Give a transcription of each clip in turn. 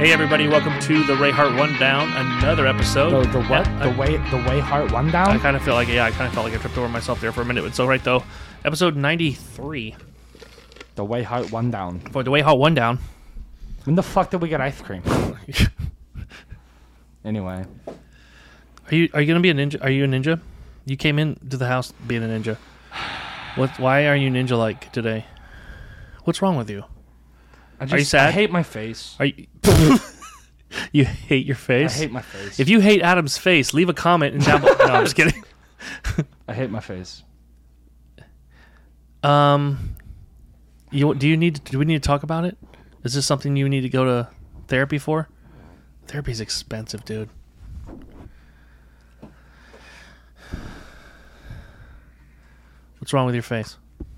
Hey everybody, welcome to the Ray Hart One Down, another episode. The what? The way Hart One Down? I kind of feel like, I tripped over myself there for a minute. It's all right though. Episode 93. The way Hart One Down. For the Way Hart One Down. When the fuck did we get ice cream? Anyway. Are you gonna be a ninja? Are you a ninja? You came into the house being a ninja. Why are you ninja-like today? What's wrong with you? Are you sad? I hate my face. Are you? You hate your face? I hate my face. If you hate Adam's face, leave a comment and down below. No, I'm just kidding. I hate my face. Do we need to talk about it? Is this something you need to go to therapy for? Therapy's expensive, dude. What's wrong with your face?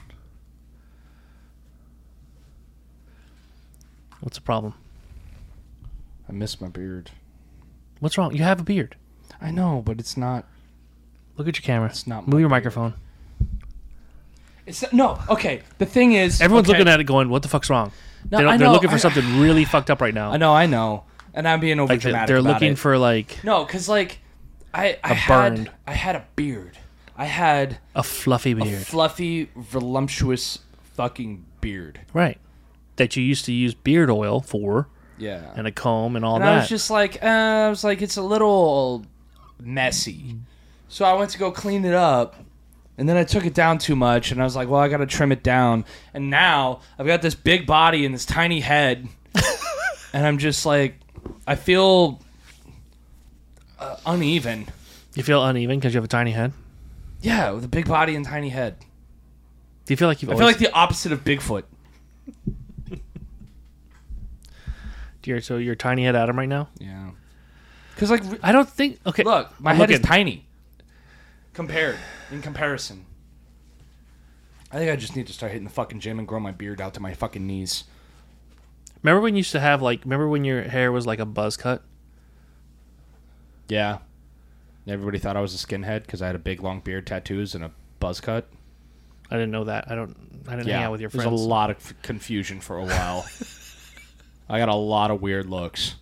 What's the problem? I miss my beard. What's wrong? You have a beard. I know, but it's not. Look at your camera. It's not. Move your beard. microphone. It's no. Okay. The thing is, everyone's looking at it, going, "What the fuck's wrong?" No, they're looking for something really fucked up right now. I know, and I'm being over dramatic. They're about looking it. for like because I burned. had a beard. I had a fluffy beard, a fluffy, voluptuous fucking beard. Right. That you used to use beard oil for. Yeah. And a comb and all and that. I was just like, it's a little messy. So I went to go clean it up, and then I took it down too much, and I was like, well, I got to trim it down. And now I've got this big body and this tiny head, and I'm just like, I feel uneven. You feel uneven because you have a tiny head? Yeah, with a big body and tiny head. Do you feel like I feel like the opposite of Bigfoot. So you're tiny head Adam right now? Yeah. Because I don't think. Okay, look, my head is tiny. In comparison. I think I just need to start hitting the fucking gym and grow my beard out to my fucking knees. Remember when you used to have remember when your hair was like a buzz cut? Yeah. Everybody thought I was a skinhead because I had a big long beard, tattoos, and a buzz cut. I didn't know that. I didn't hang out with your friends. There's a lot of confusion for a while. I got a lot of weird looks.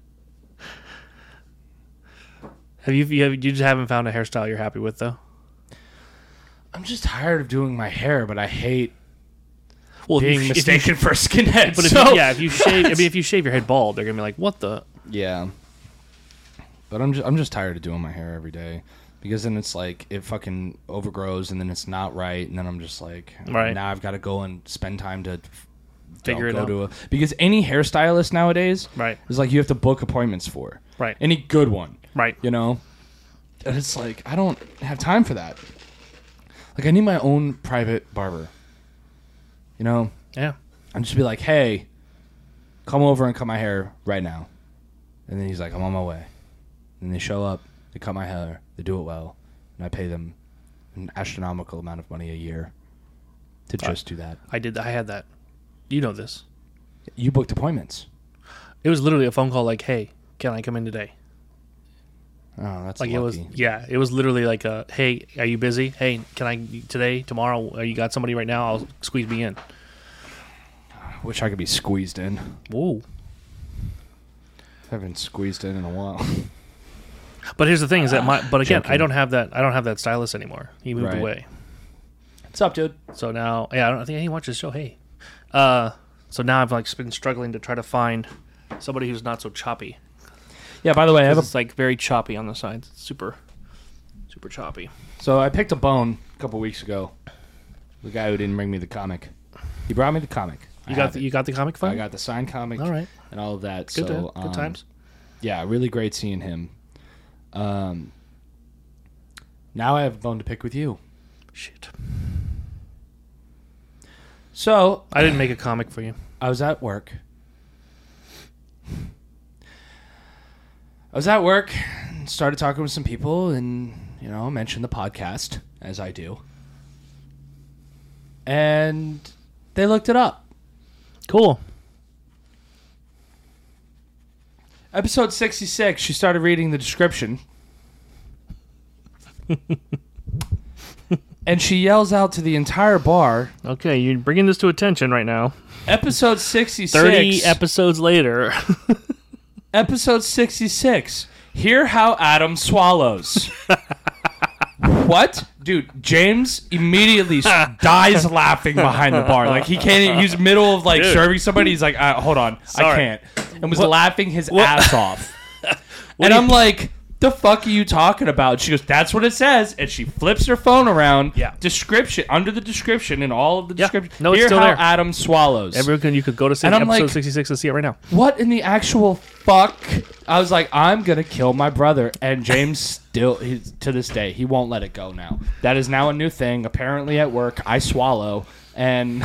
You just haven't found a hairstyle you're happy with though? I'm just tired of doing my hair, but I hate being mistaken for a skinhead. But if you shave, if you shave your head bald, they're gonna be like, "What the?" Yeah. But I'm just tired of doing my hair every day because then it's like it fucking overgrows and then it's not right and then I'm just like, right. Now I've got to go and spend time to figure it out. Because any hairstylist nowadays, right, is like you have to book appointments for, right, any good one, right, you know, and it's like I don't have time for that. Like I need my own private barber, you know. Yeah, and just be like, hey, come over and cut my hair right now, and then he's like, I'm on my way. And they show up, they cut my hair, they do it well, and I pay them an astronomical amount of money a year to just do that. I had that. You know this. You booked appointments. It was literally a phone call like, hey, can I come in today? Oh, that's like lucky. It was literally like a, hey, are you busy? Hey, can I today, tomorrow? You got somebody right now? I'll squeeze me in. I wish I could be squeezed in. Whoa. I haven't squeezed in a while. But here's the thing: is that I don't have that stylist anymore. He moved away. What's up, dude? So now, I think he watches the show. Hey, so now I've been struggling to try to find somebody who's not so choppy. Yeah. By the way, it's very choppy on the sides. It's super, super choppy. So I picked a bone a couple weeks ago. The guy who didn't bring me the comic, he brought me the comic. You got the comic file? I got the signed comic. All right. And all of that. Good times. Yeah, really great seeing him. Now I have a bone to pick with you. Shit. So I didn't make a comic for you. I was at work. And started talking with some people and, mentioned the podcast, as I do. And they looked it up. Cool. Episode 66, she started reading the description. And she yells out to the entire bar. Okay, you're bringing this to attention right now. Episode 66. 30 episodes later. Episode 66. Hear how Adam swallows. What? Dude, James immediately dies laughing behind the bar. Like, he can't even, he's middle of, like, Dude. serving somebody. He's like, hold on. Sorry. I can't. And was laughing his ass off. And I'm like, the fuck are you talking about? She goes, that's what it says. And she flips her phone around. Yeah. Description, under the description, and all of the Yeah. description. No, it's Hear still how there. Adam swallows. Everyone, you could go to And I'm episode like- 66 and see it right now. What in the actual fuck? I was like, I'm gonna kill my brother, and James still, he's, to this day, he won't let it go now. That is now a new thing. Apparently at work, I swallow, and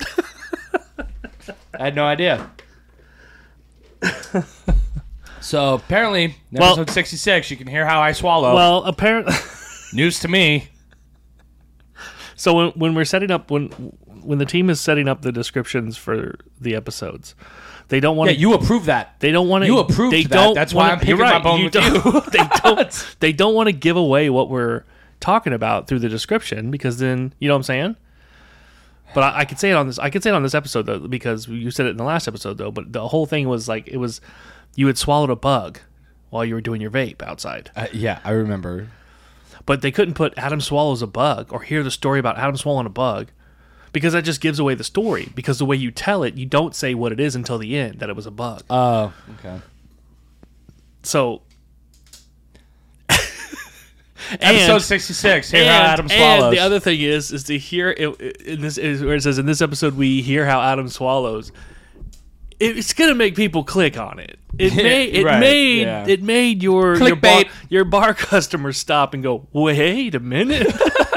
I had no idea. So apparently, in Well- episode 66, you can hear how I swallow. Well, apparently, News to me. so when we're setting up when the team is setting up the descriptions for the episodes, they don't want Yeah, to. you approve that. They don't want to. You approved they that. Don't That's why wanna- I'm picking you're my right, bone with don't- you. They don't. They don't want to give away what we're talking about through the description because then you know what I'm saying. But I could say it on this. I could say it on this episode though because you said it in the last episode though. But the whole thing was like it was you had swallowed a bug while you were doing your vape outside. Yeah, I remember. But they couldn't put Adam swallows a bug or hear the story about Adam swallowing a bug because that just gives away the story. Because the way you tell it, you don't say what it is until the end that it was a bug. Oh, okay. So, Episode 66. Hear how Adam swallows. And the other thing is to hear it in this is where it says in this episode we hear how Adam swallows. It's gonna make people click on it. It made Clickbait. your bar customers stop and go, wait a minute.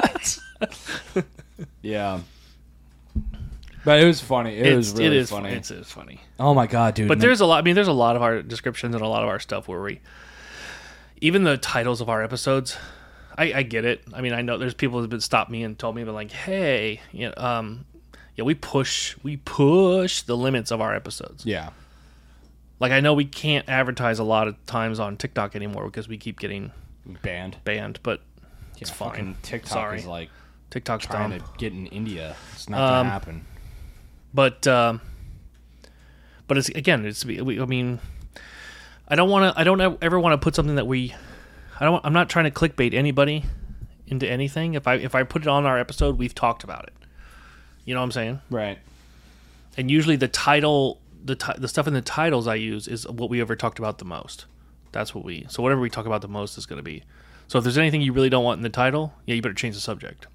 Yeah. But it was funny. It was really funny. It's funny. Oh my god, dude. But there's a lot. I mean, there's a lot of our descriptions and a lot of our stuff where we, even the titles of our episodes, I get it. I mean, I know there's people who've been stopped me and told me, but like, hey, you know, we push the limits of our episodes. Yeah. Like I know we can't advertise a lot of times on TikTok anymore because we keep getting Banned. but it's Yeah, fine. fucking TikTok Sorry. is like TikTok's trying dumb. to get in India. It's not gonna happen. But it's again, I mean, I don't ever want to put something that I'm not trying to clickbait anybody into anything. If I put it on our episode, we've talked about it. You know what I'm saying? Right. And usually the title, the stuff in the titles I use is what we ever talked about the most. That's what so whatever we talk about the most is going to be. So if there's anything you really don't want in the title, yeah, you better change the subject.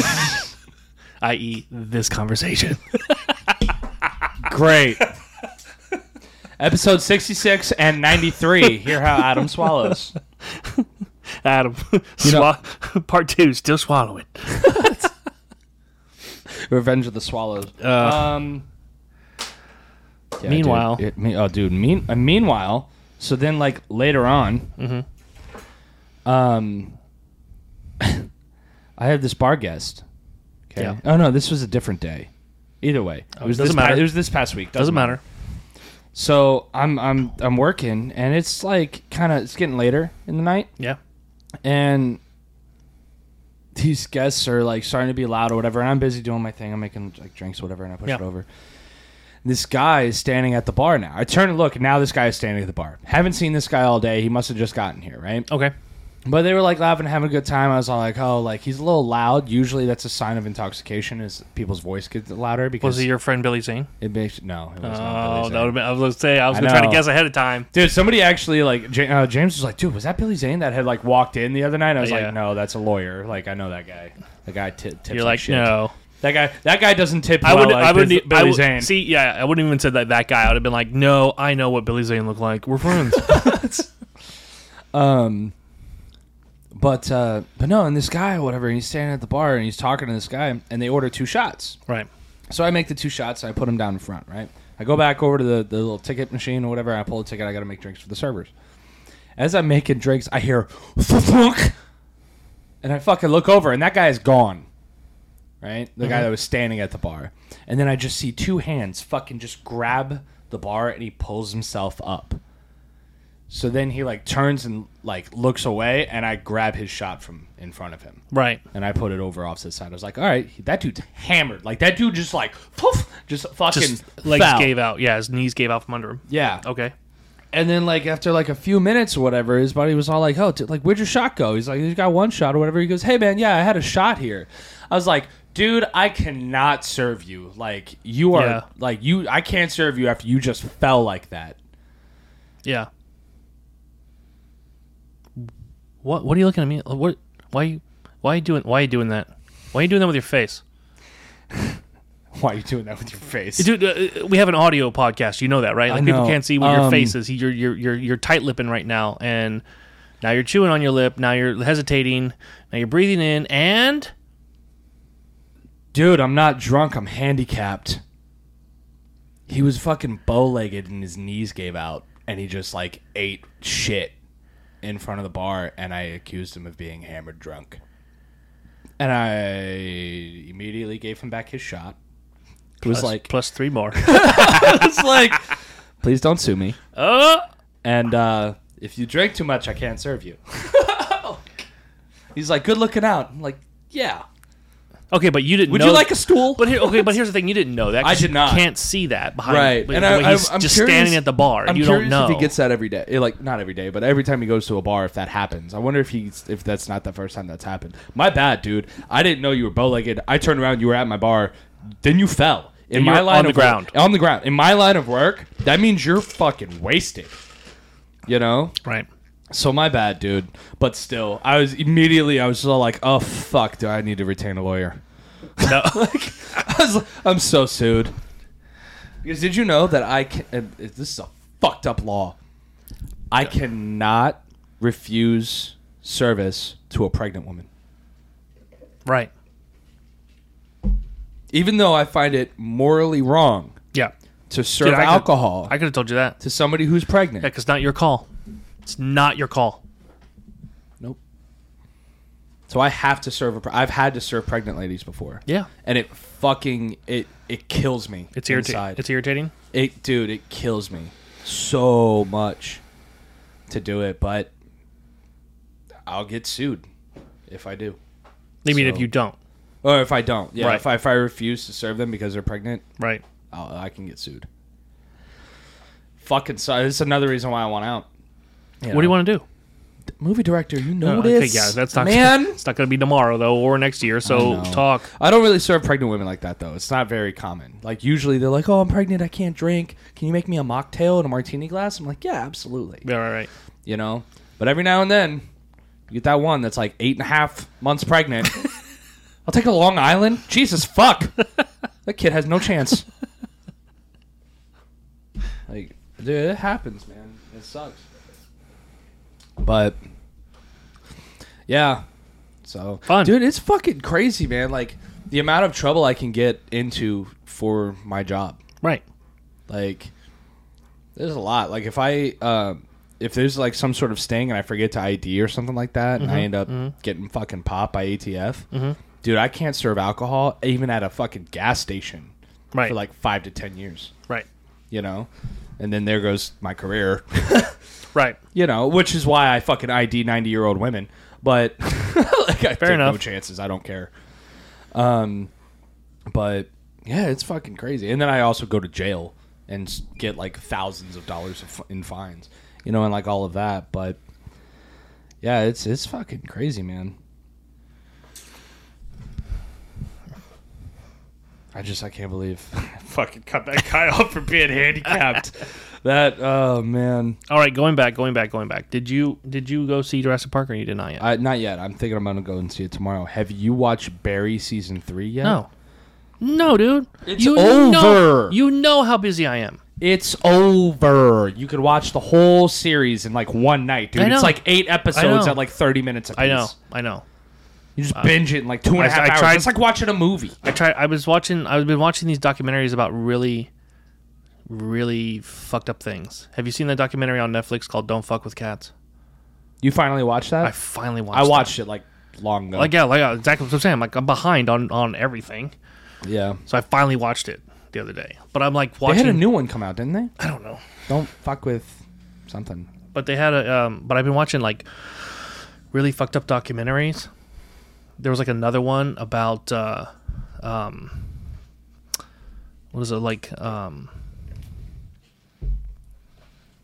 I.e., this conversation. Great. Episode 66 and 93. Hear how Adam swallows. Adam, part 2, still swallowing. Revenge of the Swallows. Yeah, Meanwhile. dude. Meanwhile, so then like later on, I had this bar guest. Okay. Yeah. Oh no, this was a different day. Either way, it was doesn't this matter. It was this past week. Doesn't matter. So I'm working, and it's like it's getting later in the night, Yeah. and these guests are like starting to be loud or whatever, and I'm busy doing my thing. I'm making like drinks or whatever, and I push it over. This guy is standing at the bar now. I turn and look, and now this guy is standing at the bar. Haven't seen this guy all day. He must have just gotten here, right? Okay. But they were like laughing, having a good time. I was all like, oh, like he's a little loud. Usually that's a sign of intoxication is people's voice gets louder because Was it your friend Billy Zane? it makes it was not Billy Oh, Zane. that would have been. I was going to say, I was I going to try to know. guess ahead of time. Dude, somebody actually like James was like, dude, was that Billy Zane that had like walked in the other night? I was Yeah. like, no, that's a lawyer. Like I know that guy. The guy tips. You're like, shit. no. That guy doesn't tip. I well wouldn't. like I wouldn't. Billy Zane. See, yeah, I wouldn't even said that guy. I would have been like, no, I know what Billy Zane looked like. We're friends. But no, and this guy or whatever, he's standing at the bar and he's talking to this guy, and they order 2 shots. Right. So I make the 2 shots, and I put them down in front, right? I go back over to the little ticket machine or whatever, and I pull the ticket, I gotta make drinks for the servers. As I'm making drinks, I hear thunk, and I fucking look over, and that guy is gone. Right? The guy that was standing at the bar. And then I just see 2 hands fucking just grab the bar, and he pulls himself up. So then he like turns and like looks away, and I grab his shot from in front of him. Right. And I put it over off to the side. I was like, all right, that dude's hammered. Like that dude just like poof, just fucking Just legs fell. gave out. Yeah, his knees gave out from under him. Yeah. Okay. And then, like, after, like, a few minutes or whatever, his buddy was all like, oh, like, where'd your shot go? He's like, you got one shot or whatever. He goes, hey, man, yeah, I had a shot here. I was like, dude, I cannot serve you. Like, you are, I can't serve you after you just fell like that. Yeah. What are you looking at me? Why are you doing that? Why are you doing that with your face? Why are you doing that with your face? Dude, we have an audio podcast. You know that, right? Like, people can't see what your face is. You're tight-lipping right now, and now you're chewing on your lip. Now you're hesitating. Now you're breathing in, and... Dude, I'm not drunk. I'm handicapped. He was fucking bow-legged, and his knees gave out, and he just, like, ate shit in front of the bar, and I accused him of being hammered drunk. And I immediately gave him back his shot. It was like plus 3 more. It's like, please don't sue me. And if you drink too much, I can't serve you. He's like, good looking out. I'm like, yeah. Okay, but you didn't. Would know you like a stool? But here's the thing: you didn't know that. I did not. You can't see that behind. Right, and he's I'm just curious, standing at the bar. I'm you curious don't know if he gets that every day. Like, not every day, but every time he goes to a bar, if that happens. I wonder if that's not the first time that's happened. My bad, dude. I didn't know you were bow-legged. I turned around, you were at my bar, then you fell. In my line of ground. On the ground. In my line of work, that means you're fucking wasted. You know? Right. So my bad, dude. But still, I was just all like, oh fuck, do I need to retain a lawyer? No. I'm so sued. Because did you know that this is a fucked up law. I cannot refuse service to a pregnant woman. Right. Even though I find it morally wrong. Yeah. To serve alcohol. I could have told you that. To somebody who's pregnant. Yeah, because it's not your call. It's not your call. Nope. So I have to serve I've had to serve pregnant ladies before. Yeah. And it fucking it kills me. It's irritating. It's irritating. Dude, it kills me so much to do it, but I'll get sued if I do. You mean if you don't? Or if I don't. Yeah, right. if I refuse to serve them because they're pregnant. Right. I can get sued. Fucking so. This is another reason why I want out. What do you want to do? Movie director, you know this. Okay, yeah, that's not. Man, it's not going to be tomorrow though, or next year. So talk. I don't really serve pregnant women like that though. It's not very common. Like usually they're like, "Oh, I'm pregnant. I can't drink. Can you make me a mocktail and a martini glass?" I'm like, "Yeah, absolutely." Yeah, right. You know, but every now and then, you get that one that's like 8.5 months pregnant. I'll take a Long Island. Jesus fuck, that kid has no chance. Like, dude, it happens, man. It sucks. But yeah, so fun, dude. It's fucking crazy, man. Like the amount of trouble I can get into for my job. Right. Like, there's a lot. Like if there's like some sort of sting and I forget to ID or something like that, and I end up getting fucking popped by ATF, dude, I can't serve alcohol even at a fucking gas station for like 5 to 10 years. Right. You know, and then there goes my career. Right. You know, which is why I fucking ID 90-year-old women. But like, I take no chances. I don't care. But yeah, it's fucking crazy. And then I also go to jail and get like thousands of dollars in fines. You know, and like all of that. But yeah, it's fucking crazy, man. I can't believe I fucking cut that guy off for being handicapped. Oh man. All right, going back. Did you go see Jurassic Park or you did not yet? Not yet. I'm thinking I'm gonna go and see it tomorrow. Have you watched Barry season 3 yet? No, dude. It's over. You know how busy I am. It's over. You could watch the whole series in like one night, dude. It's like 8 episodes at like 30 minutes apiece. I know. You just binge it in like 2.5 hours. It's like watching a movie. I've been watching these documentaries about really, really fucked up things. Have you seen that documentary on Netflix called Don't Fuck with Cats? You finally watched that? I finally watched it. I watched it like long ago. Like exactly what I'm saying. I'm behind on everything. Yeah. So I finally watched it the other day. But I'm like watching. They had a new one come out, didn't they? I don't know. Don't fuck with something. But they had but I've been watching like really fucked up documentaries. There was like another one about what is it like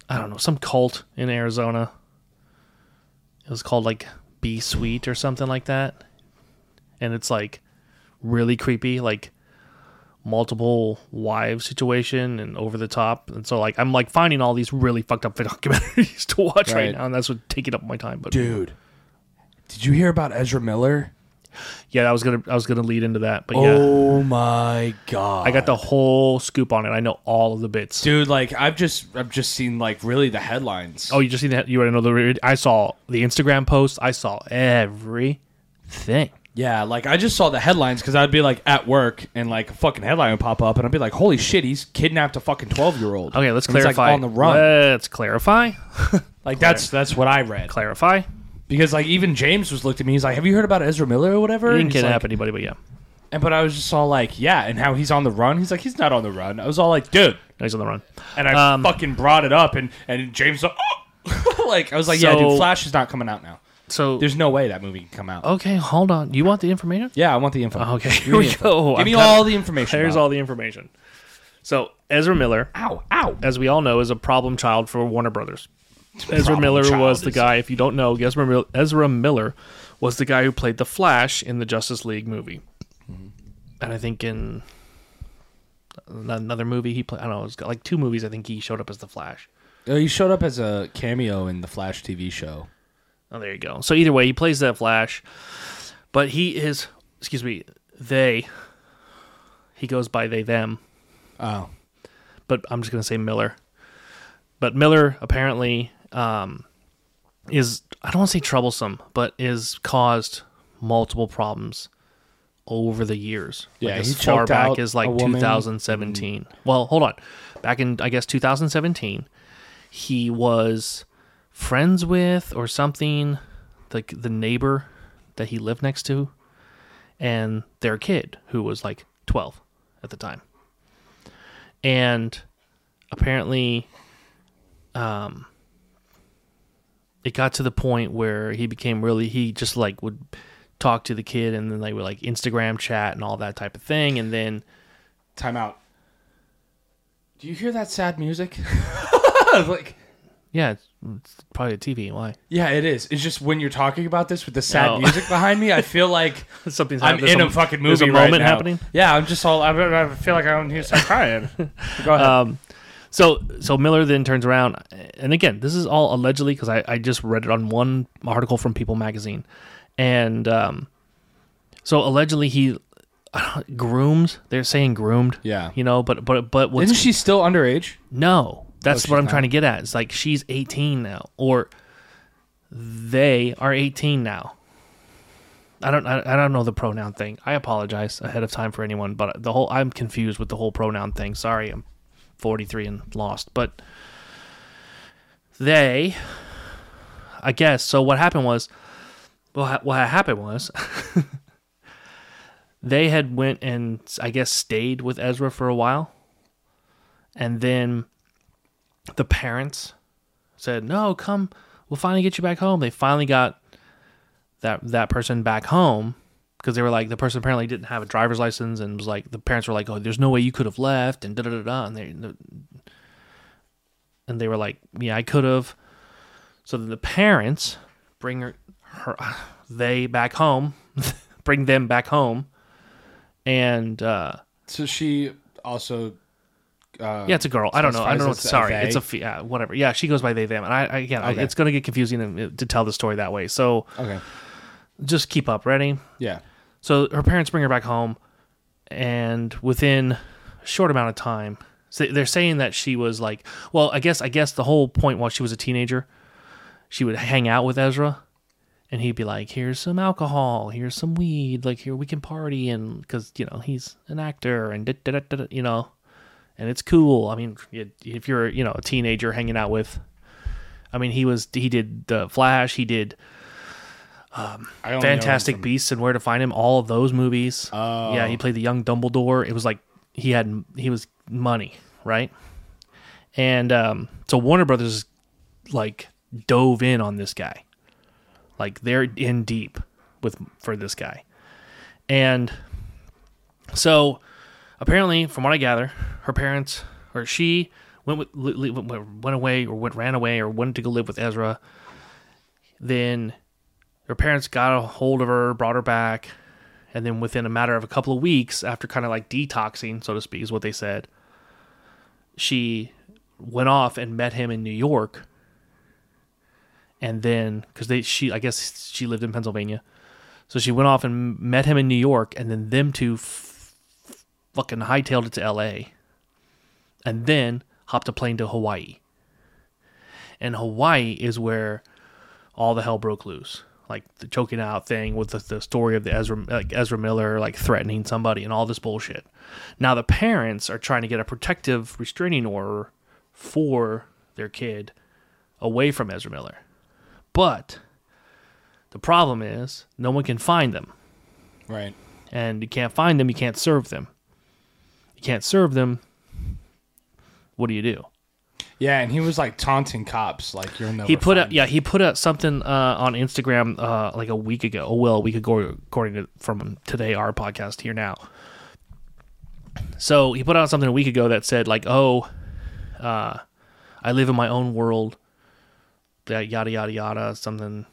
I don't know, some cult in Arizona. It was called like B Sweet or something like that. And it's like really creepy, like multiple wives situation and over the top. And so like I'm like finding all these really fucked up documentaries to watch right now, and that's what's taking up my time. But dude, did you hear about Ezra Miller? Yeah, I was gonna lead into that, but oh my god, I got the whole scoop on it. I know all of the bits, dude. Like I've just seen like really the headlines. Oh, you just seen that? You already know the? I saw the Instagram post. I saw everything. Yeah, like I just saw the headlines because I'd be like at work and like a fucking headline would pop up and I'd be like, "Holy shit, he's kidnapped a fucking 12-year-old." Okay, let's and he's, clarify. like, on the run. Let's clarify. Like that's what I read. Clarify. Because like even James was looked at me. He's like, "Have you heard about Ezra Miller or whatever?" He didn't He's kidnap like, anybody, but yeah. But I was just all like, "Yeah," and how he's on the run. He's like, "He's not on the run." I was all like, "Dude," No, he's on the run. and I fucking brought it up, and James was like, "Oh." Like I was like, "Yeah, dude, Flash is not coming out now. So There's no way that movie can come out." okay, hold on. You want the information? Yeah, I want the info. Okay, here we go. Give me all the information. Here's Bob. all the information. So Ezra Miller, Ow! as we all know, is a problem child for Warner Brothers. Ezra Miller was the guy. If you don't know, Ezra Miller was the guy who played the Flash in the Justice League movie, and I think in another movie he played. I don't know. It was like 2 movies. I think he showed up as the Flash. He showed up as a cameo in the Flash TV show. Oh, there you go. So either way, he plays that Flash, but he is. Excuse me. He goes by they them. Oh, But I'm just gonna say Miller. But Miller apparently is, I don't want to say troublesome, but is caused multiple problems over the years. Yeah, like he as far choked back out as like a woman. 2017. Well, hold on. Back in, I guess, 2017, he was friends with or something, like the neighbor that he lived next to, and their kid, who was like 12 at the time. And apparently it got to the point where he just like would talk to the kid, and then they would like Instagram chat and all that type of thing. And then time out. Do you hear that sad music? Like, yeah, it's probably a TV. Why? yeah, it is. It's just when you're talking about this with the sad music behind me, I feel like Something's I'm happening. in a fucking movie. There's a right moment now. happening. Yeah, I'm just all. I feel like I don't hear start crying. Go ahead. So Miller then turns around, and again, this is all allegedly because I just read it on one article from People Magazine, and so allegedly he groomed. They're saying groomed. Yeah. You know, but what's, Isn't she still underage? no? That's she's what I'm not. trying to get at. It's like she's 18 now, or they are 18 now. I don't know the pronoun thing. I apologize ahead of time for anyone, but I'm confused with the whole pronoun thing. Sorry, I'm 43 and lost. But they, I guess, so what happened was, they had went and I guess stayed with Ezra for a while, and then the parents said, "No, come, we'll finally get you back home." They finally got that person back home, because they were like, the person apparently didn't have a driver's license, and was like, the parents were like, "Oh, there's no way you could have left," and da-da-da-da, and they were like, "Yeah, I could have." So then the parents bring they back home, bring them back home, and So she also. yeah, it's a girl. I don't know. It's Sorry, a it's a whatever. Yeah, she goes by they them, and I Okay. it's gonna get confusing to tell the story that way. So Okay. just keep up. Ready? Yeah. So her parents bring her back home, and within a short amount of time, so they're saying that she was like, well, I guess the whole point was she was a teenager. She would hang out with Ezra, and he'd be like, "Here's some alcohol, here's some weed, like here we can party," and because he's an actor, and and it's cool. I mean, if you're a teenager hanging out with, I mean, he did the Flash, he did Fantastic Beasts and Where to Find Him, all of those movies. Oh. Yeah, he played the young Dumbledore. It was like he was money, right? And so Warner Brothers like dove in on this guy, like they're in deep for this guy, and so apparently, from what I gather, her parents or she went away or ran away or wanted to go live with Ezra. Then her parents got a hold of her, brought her back, and then within a matter of a couple of weeks, after kind of like detoxing, so to speak, is what they said, she went off and met him in New York. And then, because I guess she lived in Pennsylvania, so she went off and met him in New York, and then them two fucking hightailed it to L.A. and then hopped a plane to Hawaii. And Hawaii is where all the hell broke loose. Like the choking out thing with the story of the Ezra Miller like threatening somebody and all this bullshit. Now the parents are trying to get a protective restraining order for their kid away from Ezra Miller. But the problem is no one can find them. Right. And you can't find them, you can't serve them. You can't serve them. What do you do? Yeah, and he was like taunting cops, like you'll never. He put out something on Instagram like a week ago. Well, a week ago, according to from today, our podcast here now. So he put out something a week ago that said like, I live in my own world. That yada yada yada something,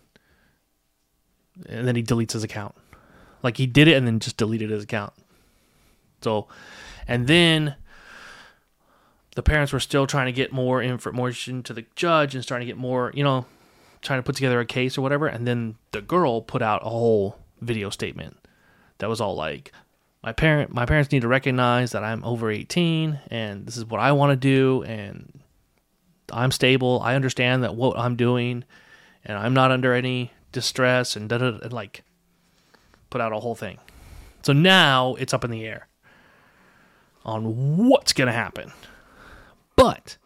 and then he deletes his account. Like he did it and then just deleted his account. So, and then the parents were still trying to get more information to the judge and starting to get more, trying to put together a case or whatever. And then the girl put out a whole video statement that was all like, my parents need to recognize that I'm over 18 and this is what I want to do and I'm stable. I understand that what I'm doing and I'm not under any distress and and like put out a whole thing. So now it's up in the air on what's going to happen. But,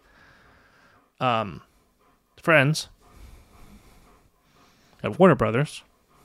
friends at Warner Brothers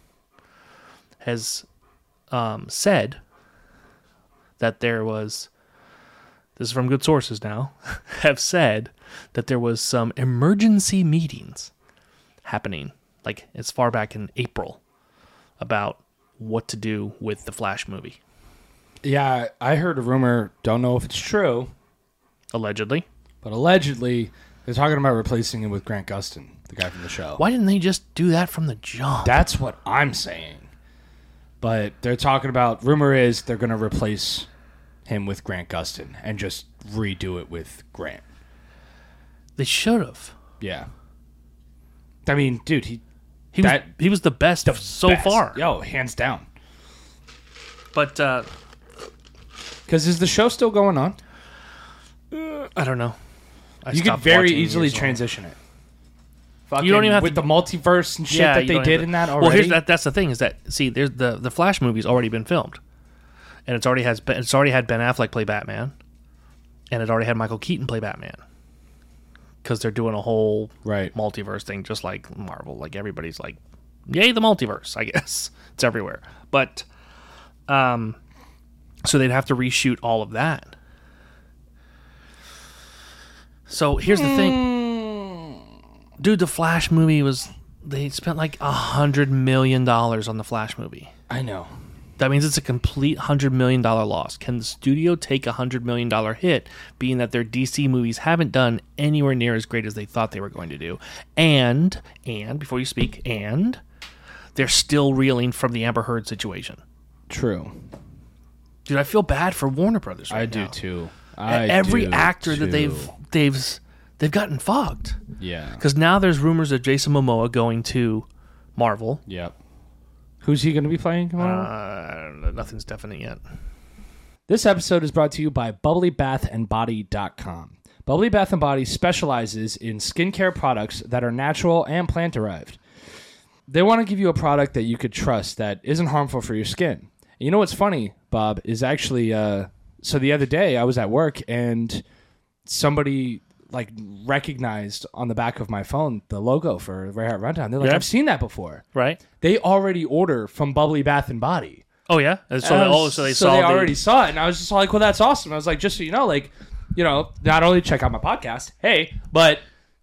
has said that there was, this is from good sources now, have said that there was some emergency meetings happening, like as far back in April, about what to do with the Flash movie. Yeah, I heard a rumor, don't know if it's true. Allegedly. But allegedly, they're talking about replacing him with Grant Gustin, the guy from the show. Why didn't they just do that from the jump? That's what I'm saying. But they're talking about, rumor is they're going to replace him with Grant Gustin and just redo it with Grant. They should have. Yeah. I mean, dude, he was the best so far. Yo, hands down. But, because is the show still going on? I don't know. You could very easily transition it. You don't even have with the multiverse and shit that they did in that already. Well, that's the thing is that there's the Flash movie's already been filmed, and it's already had Ben Affleck play Batman, and it already had Michael Keaton play Batman, because they're doing a whole multiverse thing, just like Marvel. Like everybody's like, yay the multiverse! I guess it's everywhere, but so they'd have to reshoot all of that. So here's the thing. Dude, the Flash movie they spent like $100 million on the Flash movie. I know. That means it's a complete $100 million loss. Can the studio take a $100 million hit, being that their DC movies haven't done anywhere near as great as they thought they were going to do? And, before you speak, they're still reeling from the Amber Heard situation. True. Dude, I feel bad for Warner Brothers right now. I do too. Every actor that they've gotten fucked. Yeah. Because now there's rumors of Jason Momoa going to Marvel. Yep. Who's he going to be playing? I don't know. Nothing's definite yet. This episode is brought to you by BubblyBathAndBody.com. Bubbly Bath and Body specializes in skincare products that are natural and plant-derived. They want to give you a product that you could trust that isn't harmful for your skin. And you know what's funny, Bob, is actually... So the other day I was at work and somebody like recognized on the back of my phone the logo for Red Hat Rundown. They're like, I've seen that before. Right. They already order from Bubbly Bath and Body. Oh yeah. So they already saw it, and I was just like, well, that's awesome. I was like, just so you know, not only check out my podcast, but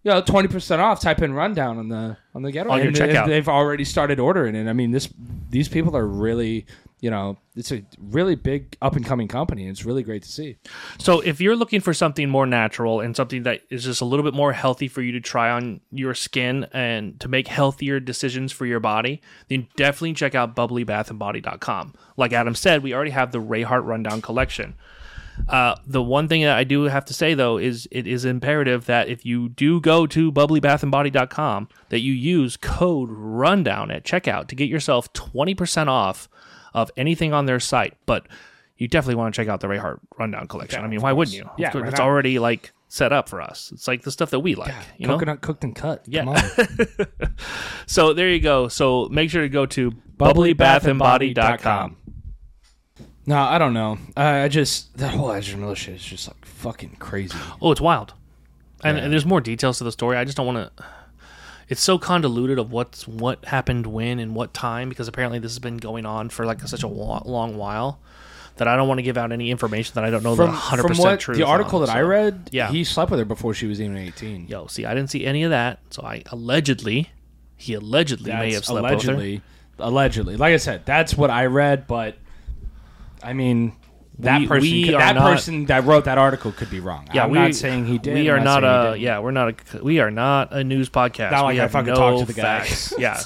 20% off. Type in Rundown on the Getaway. On your And checkout. They've already started ordering it. I mean, these people are really, it's a really big up and coming company. And it's really great to see. So if you're looking for something more natural and something that is just a little bit more healthy for you to try on your skin and to make healthier decisions for your body, then definitely check out bubblybathandbody.com. Like Adam said, we already have the Rayhart Rundown collection. The one thing that I do have to say, though, is it is imperative that if you do go to bubblybathandbody.com, that you use code RUNDOWN at checkout to get yourself 20% off of anything on their site. But you definitely want to check out the Rayhart Rundown collection. Yeah, I mean, of why course. wouldn't you? Yeah, It's right already like set up for us. It's like the stuff that we like. You know? Coconut cooked and cut. Yeah. Come on. So there you go. So make sure to go to bubblybathandbody.com. No, I don't know. That whole Ezra Miller shit is just like fucking crazy. Oh, it's wild. And, Yeah. and there's more details to the story. I just don't want to. It's so convoluted of what happened when and what time, because apparently this has been going on for like such a long while that I don't want to give out any information that I don't know the 100% truth. The article on, that I read, yeah. he slept with her before she was even 18. Yo, see, I didn't see any of that. So he allegedly may have slept with her. Allegedly. Like I said, that's what I read, but I mean, that person that wrote that article could be wrong. Yeah, I'm not saying he did. We are I'm not saying he a didn't. we are not a news podcast. Not like we I have fucking no talked to the guy. facts. Yeah.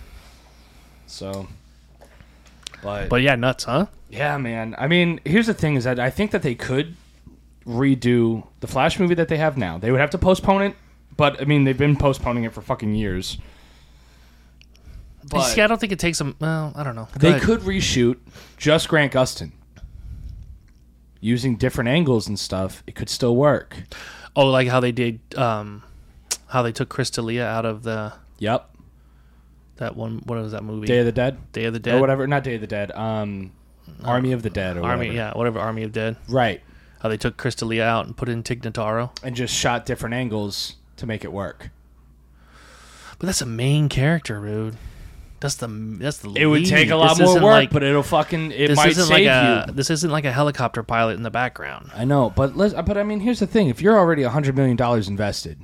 So, but But yeah, nuts, huh? yeah, man. I mean, here's the thing: is that I think that they could redo the Flash movie that they have now. They would have to postpone it, but I mean, they've been postponing it for fucking years. But See, I don't think it takes them. Well, I don't know. Go they ahead. could reshoot just Grant Gustin using different angles and stuff. It could still work. Oh, like how they did, how they took Chris D'Elia out of Yep. that one. What was that movie? Day of the Dead. Day of the Dead. Or whatever. Not Day of the Dead. Army of the Dead. Or Army. whatever. Yeah, whatever. Army of Dead. Right. How they took Chris D'Elia out and put in Tig Notaro. And just shot different angles to make it work. But that's a main character, dude. That's the It would take a lot This more isn't work, like- but it'll fucking it this might isn't save like you. This isn't like a helicopter pilot in the background. I know, but I mean, here's the thing: if you're already $100 million invested,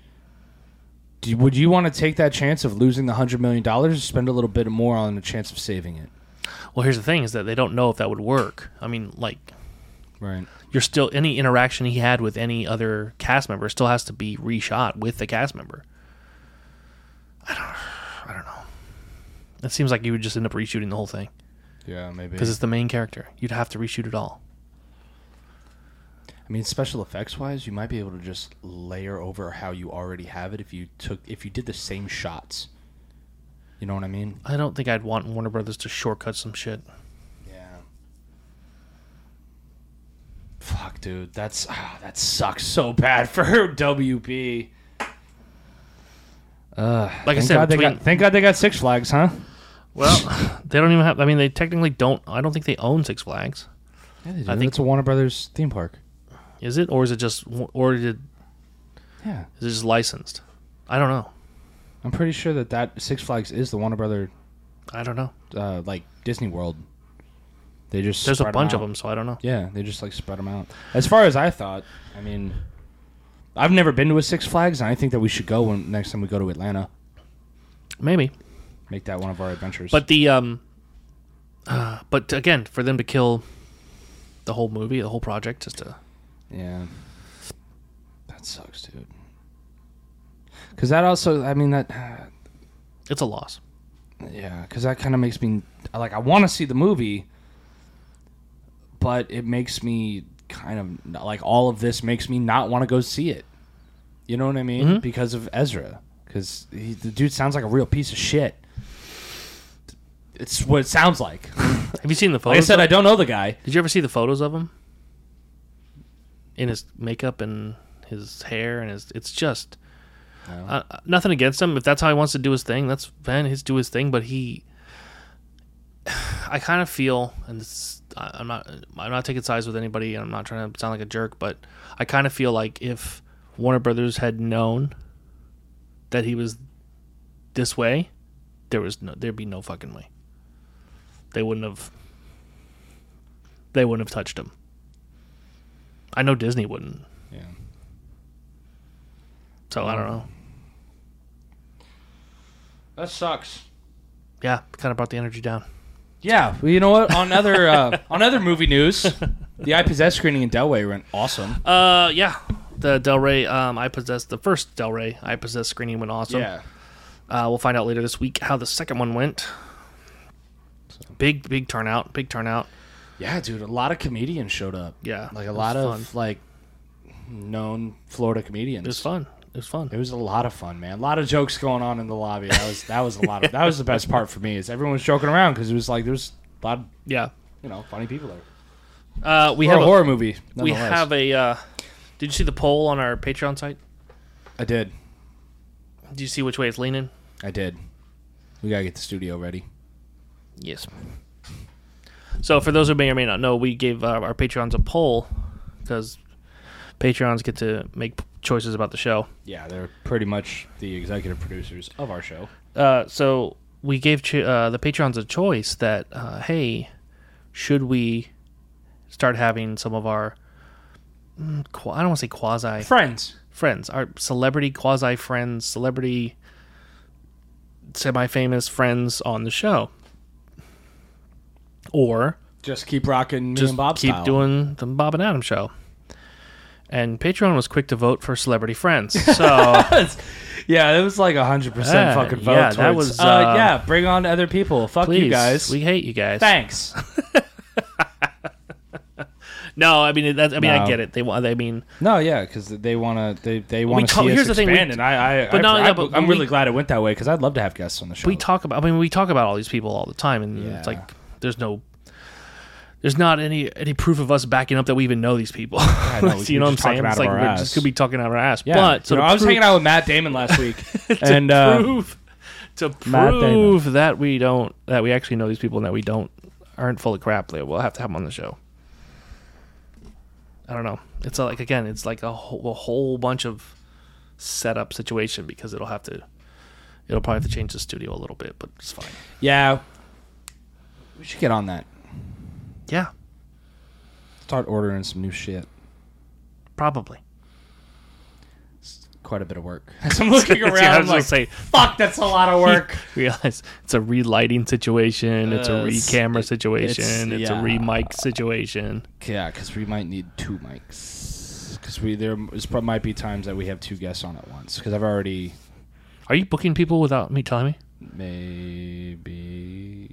would you want to take that chance of losing the $100 million, or spend a little bit more on the chance of saving it? Well, here's the thing: is that they don't know if that would work. I mean, like, Right. you're still any interaction he had with any other cast member still has to be reshot with the cast member. I don't know. It seems like you would just end up reshooting the whole thing Yeah, maybe. because it's the main character. You'd have to reshoot it all. I mean, special effects wise, you might be able to just layer over how you already have it if you did the same shots. You know what I mean? I don't think I'd want Warner Brothers to shortcut some shit. Yeah. Fuck, dude, that sucks so bad for WB. Like I said, Thank God they got Six Flags, huh? well, they don't even have. I mean, they technically don't. I don't think they own Six Flags. Yeah, they do. I think- It's a Warner Brothers theme park. Is it, or is it just, or is it Yeah, just licensed? I don't know. I'm pretty sure that Six Flags is the Warner Brother, I don't know. like Disney World. They just There's a spread bunch of out. them, so I don't know. Yeah, they just like spread them out. As far as I thought, I mean, I've never been to a Six Flags, and I think that we should go next time we go to Atlanta. Maybe. Make that one of our adventures. But but again, for them to kill the whole movie, the whole project, just to yeah, that sucks, dude. Because that also, I mean, that it's a loss. yeah, because that kind of makes me like I want to see the movie, but it makes me kind of like all of this makes me not want to go see it. You know what I mean? Mhm. Because of Ezra, because the dude sounds like a real piece of shit. It's what it sounds like. Have you seen the photos? Like I said, I don't know the guy. Did you ever see the photos of him? In his makeup and his hair and his, it's just No. nothing against him. If that's how he wants to do his thing, that's fine. He's do his thing. But I kind of feel, and I'm not taking sides with anybody. And I'm not trying to sound like a jerk, but I kind of feel like if Warner Brothers had known that he was this way, there'd be no fucking way. They wouldn't have touched him. I know Disney wouldn't. Yeah. So I don't know. That sucks. Yeah, kind of brought the energy down. Yeah, well, you know what? On other movie news, the I Possess screening in Delray went awesome. Yeah, the Del Rey the first Del Rey I Possess screening went awesome. Yeah. We'll find out later this week how the second one went. Big turnout. Yeah, dude, a lot of comedians showed up. Yeah, like a lot of like known Florida comedians. It was fun. It was a lot of fun, man. A lot of jokes going on in the lobby. That was the best part for me. Is everyone was joking around because it was like there was a lot of funny people there. We have a horror movie. We have a. Did you see the poll on our Patreon site? I did. Do you see which way it's leaning? I did. We gotta get the studio ready. Yes. So for those who may or may not know, we gave our Patreons a poll because Patreons get to make choices about the show. Yeah, they're pretty much the executive producers of our show. So we gave the Patreons a choice that, hey, should we start having some of our, I don't want to say quasi... Friends, our celebrity quasi-friends, celebrity semi-famous friends on the show. Or just keep rocking me just and Bob keep style. doing the Bob and Adam show. And Patreon was quick to vote for celebrity friends. So yeah, it was like 100% fucking vote. Yeah, towards, that was yeah. Bring on other people. Fuck please, you guys. We hate you guys. Thanks. No, I mean, I No. get it. They mean, No, yeah, because they want to. They want to see here's us the thing, expand, and I'm really glad it went that way because I'd love to have guests on the show. we talk about all these people all the time, and Yeah. it's like there's not any proof of us backing up that we even know these people. Yeah, no, we you know what I'm just talk saying? out It's of like our we're ass. just could be talking out of our ass. Yeah, But so I was hanging out with Matt Damon last week, and to Matt prove that we actually know these people and that we aren't full of crap, we'll have to have them on the show. I don't know. It's like a whole bunch of setup situation because it'll probably have to change the studio a little bit, but it's fine. yeah, we should get on that. Yeah, Start ordering some new shit. probably. Quite a bit of work. As I'm looking around, Yeah, I I'm was like, gonna say, fuck, that's a lot of work. realize it's a relighting situation, it's a re-camera situation, it's a re-mic situation. Yeah, because we might need two mics. Because might be times that we have two guests on at once. Because I've already... Are you booking people without me telling me? Maybe...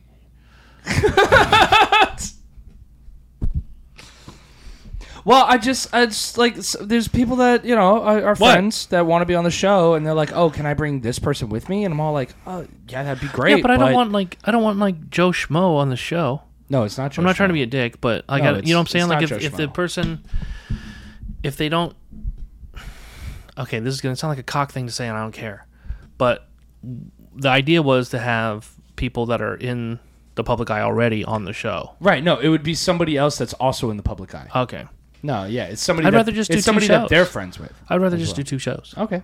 Well, I just like there's people that are friends that want to be on the show, and they're like, "Oh, can I bring this person with me?" And I'm all like, "Oh, yeah, that'd be great." Yeah, but I don't want Joe Schmo on the show. No, it's not Joe. I'm not trying to be a dick, but I got, you know what I'm saying? Like if the Schmo. person, if they don't, okay, this is gonna sound like a cock thing to say, and I don't care, but the idea was to have people that are in the public eye already on the show. Right? No, it would be somebody else that's also in the public eye. Okay, No, yeah, it's somebody. I'd rather just do it's somebody two that shows. they're friends with. I'd rather just do two shows. Okay,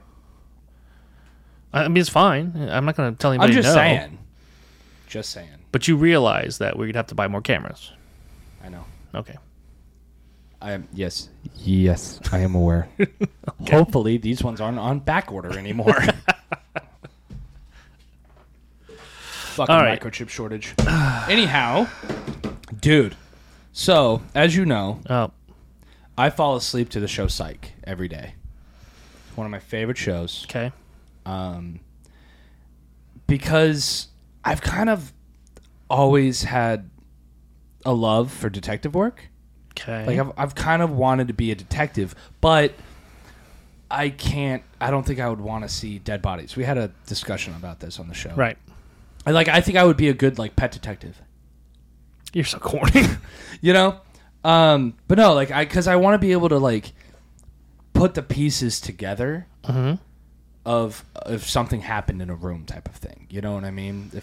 I mean, it's fine. I'm not gonna tell anybody. I'm just no. saying. Just saying. But you realize that we'd have to buy more cameras. I know. Okay. I am yes, I am aware. Hopefully, these ones aren't on back order anymore. Fucking All right. microchip shortage. Anyhow, dude. So as you know, Oh, I fall asleep to the show Psych every day. It's one of my favorite shows. okay. Because I've kind of always had a love for detective work. Okay. Like I've kind of wanted to be a detective, but I don't think I would want to see dead bodies. We had a discussion about this on the show. Right. I think I would be a good pet detective. You're so corny. You know? But no, because I want to be able to put the pieces together of if something happened in a room type of thing. You know what I mean?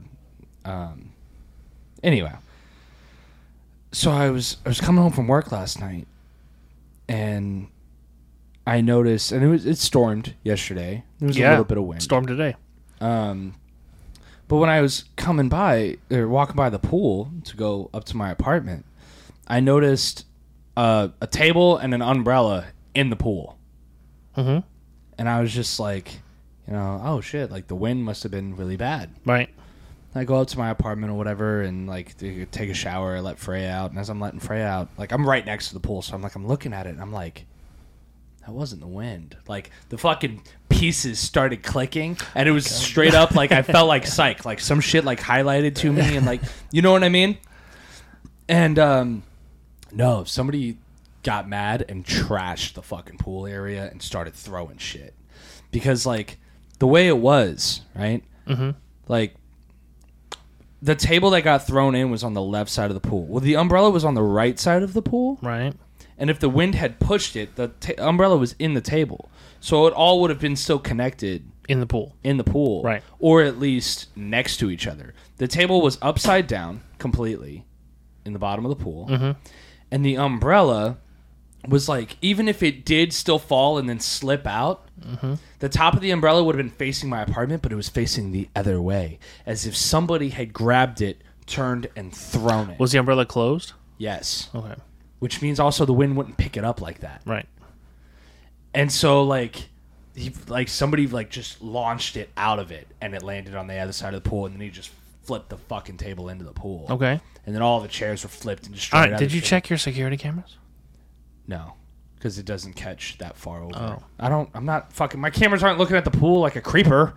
Anyway. So I was coming home from work last night, and I noticed, and it stormed yesterday. There was a little bit of wind. Storm today. But when I was walking by the pool to go up to my apartment, I noticed a table and an umbrella in the pool. Mm-hmm. and I was just like, oh shit, like the wind must have been really bad. Right. I go up to my apartment or whatever and like take a shower, let Freya out, and as I'm letting Freya out, like I'm right next to the pool, so I'm looking at it and I'm like, that wasn't the wind. Like the fucking pieces started clicking and it was straight up like I felt like psych, like some shit like highlighted to me and like, you know what I mean? And no, somebody got mad and trashed the fucking pool area and started throwing shit because like the way it was, right? Mm-hmm. Like the table that got thrown in was on the left side of the pool. Well, the umbrella was on the right side of the pool. Right. And if the wind had pushed it, the umbrella was in the table. So it all would have been still connected In the pool. Right. Or at least next to each other. The table was upside down completely in the bottom of the pool. Mm-hmm. And the umbrella was like, even if it did still fall and then slip out, the top of the umbrella would have been facing my apartment, but it was facing the other way, as if somebody had grabbed it, turned, and thrown it. Was the umbrella closed? Yes. Okay. Which means also the wind wouldn't pick it up like that. Right. And so, like, somebody, like, just launched it out of it, and it landed on the other side of the pool, and then he just flipped the fucking table into the pool. Okay. And then all the chairs were flipped and destroyed. All right. Did you check your security cameras? No. Because it doesn't catch that far over. Oh. I'm not fucking... My cameras aren't looking at the pool like a creeper.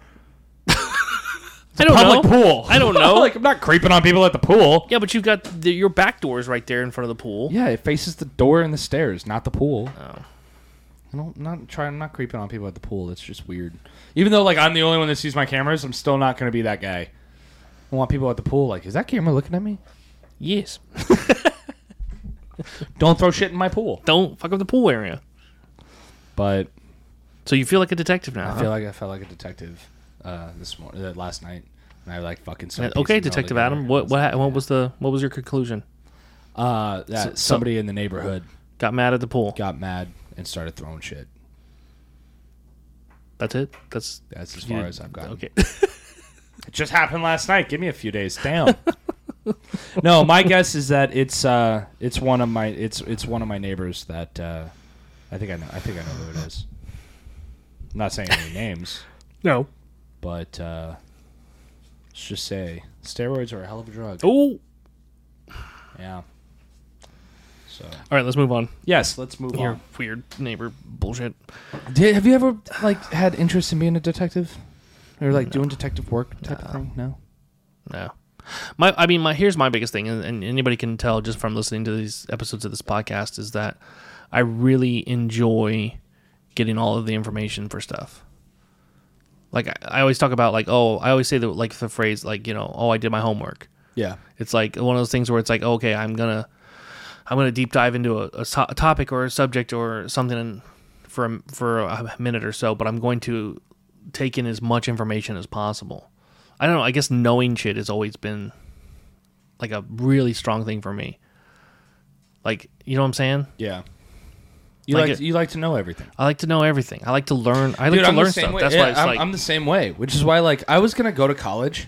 I don't know. Public pool. I don't know. Like, I'm not creeping on people at the pool. Yeah, but you've got your back doors right there in front of the pool. Yeah, it faces the door and the stairs, not the pool. Oh. I'm not creeping on people at the pool. That's just weird. Even though, like, I'm the only one that sees my cameras, I'm still not going to be that guy. I want people at the pool, like, is that camera looking at me? Yes. Don't throw shit in my pool. Don't fuck up the pool area. But So you feel like a detective now? I felt like a detective last night, and I like fucking. Okay, Detective Adam. What was your conclusion? That somebody in the neighborhood Got mad at the pool. got mad and started throwing shit. That's it. That's as far as I've gotten. Okay. It just happened last night. Give me a few days. Damn. No, my guess is that it's one of my neighbors that I think I know who it is. I'm not saying any names, No. but let's just say steroids are a hell of a drug. Oh. Yeah. So All right, let's move on. yes, let's move Your on. weird neighbor bullshit. Have you ever like had interest in being a detective, or like doing detective work type of thing? No. No. Here's my biggest thing, and anybody can tell just from listening to these episodes of this podcast, is that I really enjoy getting all of the information for stuff. Like I always talk about, like, I always say the phrase, like, I did my homework. Yeah. It's like one of those things where it's like, okay, I'm gonna deep dive into a topic or a subject or something for a minute or so, but I'm going to take in as much information as possible. I don't know. I guess knowing shit has always been like a really strong thing for me. Like, you know what I'm saying? Yeah. You like to know everything. I like to know everything. I like to learn. I like to learn stuff. That's why it's I'm the same way, which is why like I was gonna go to college,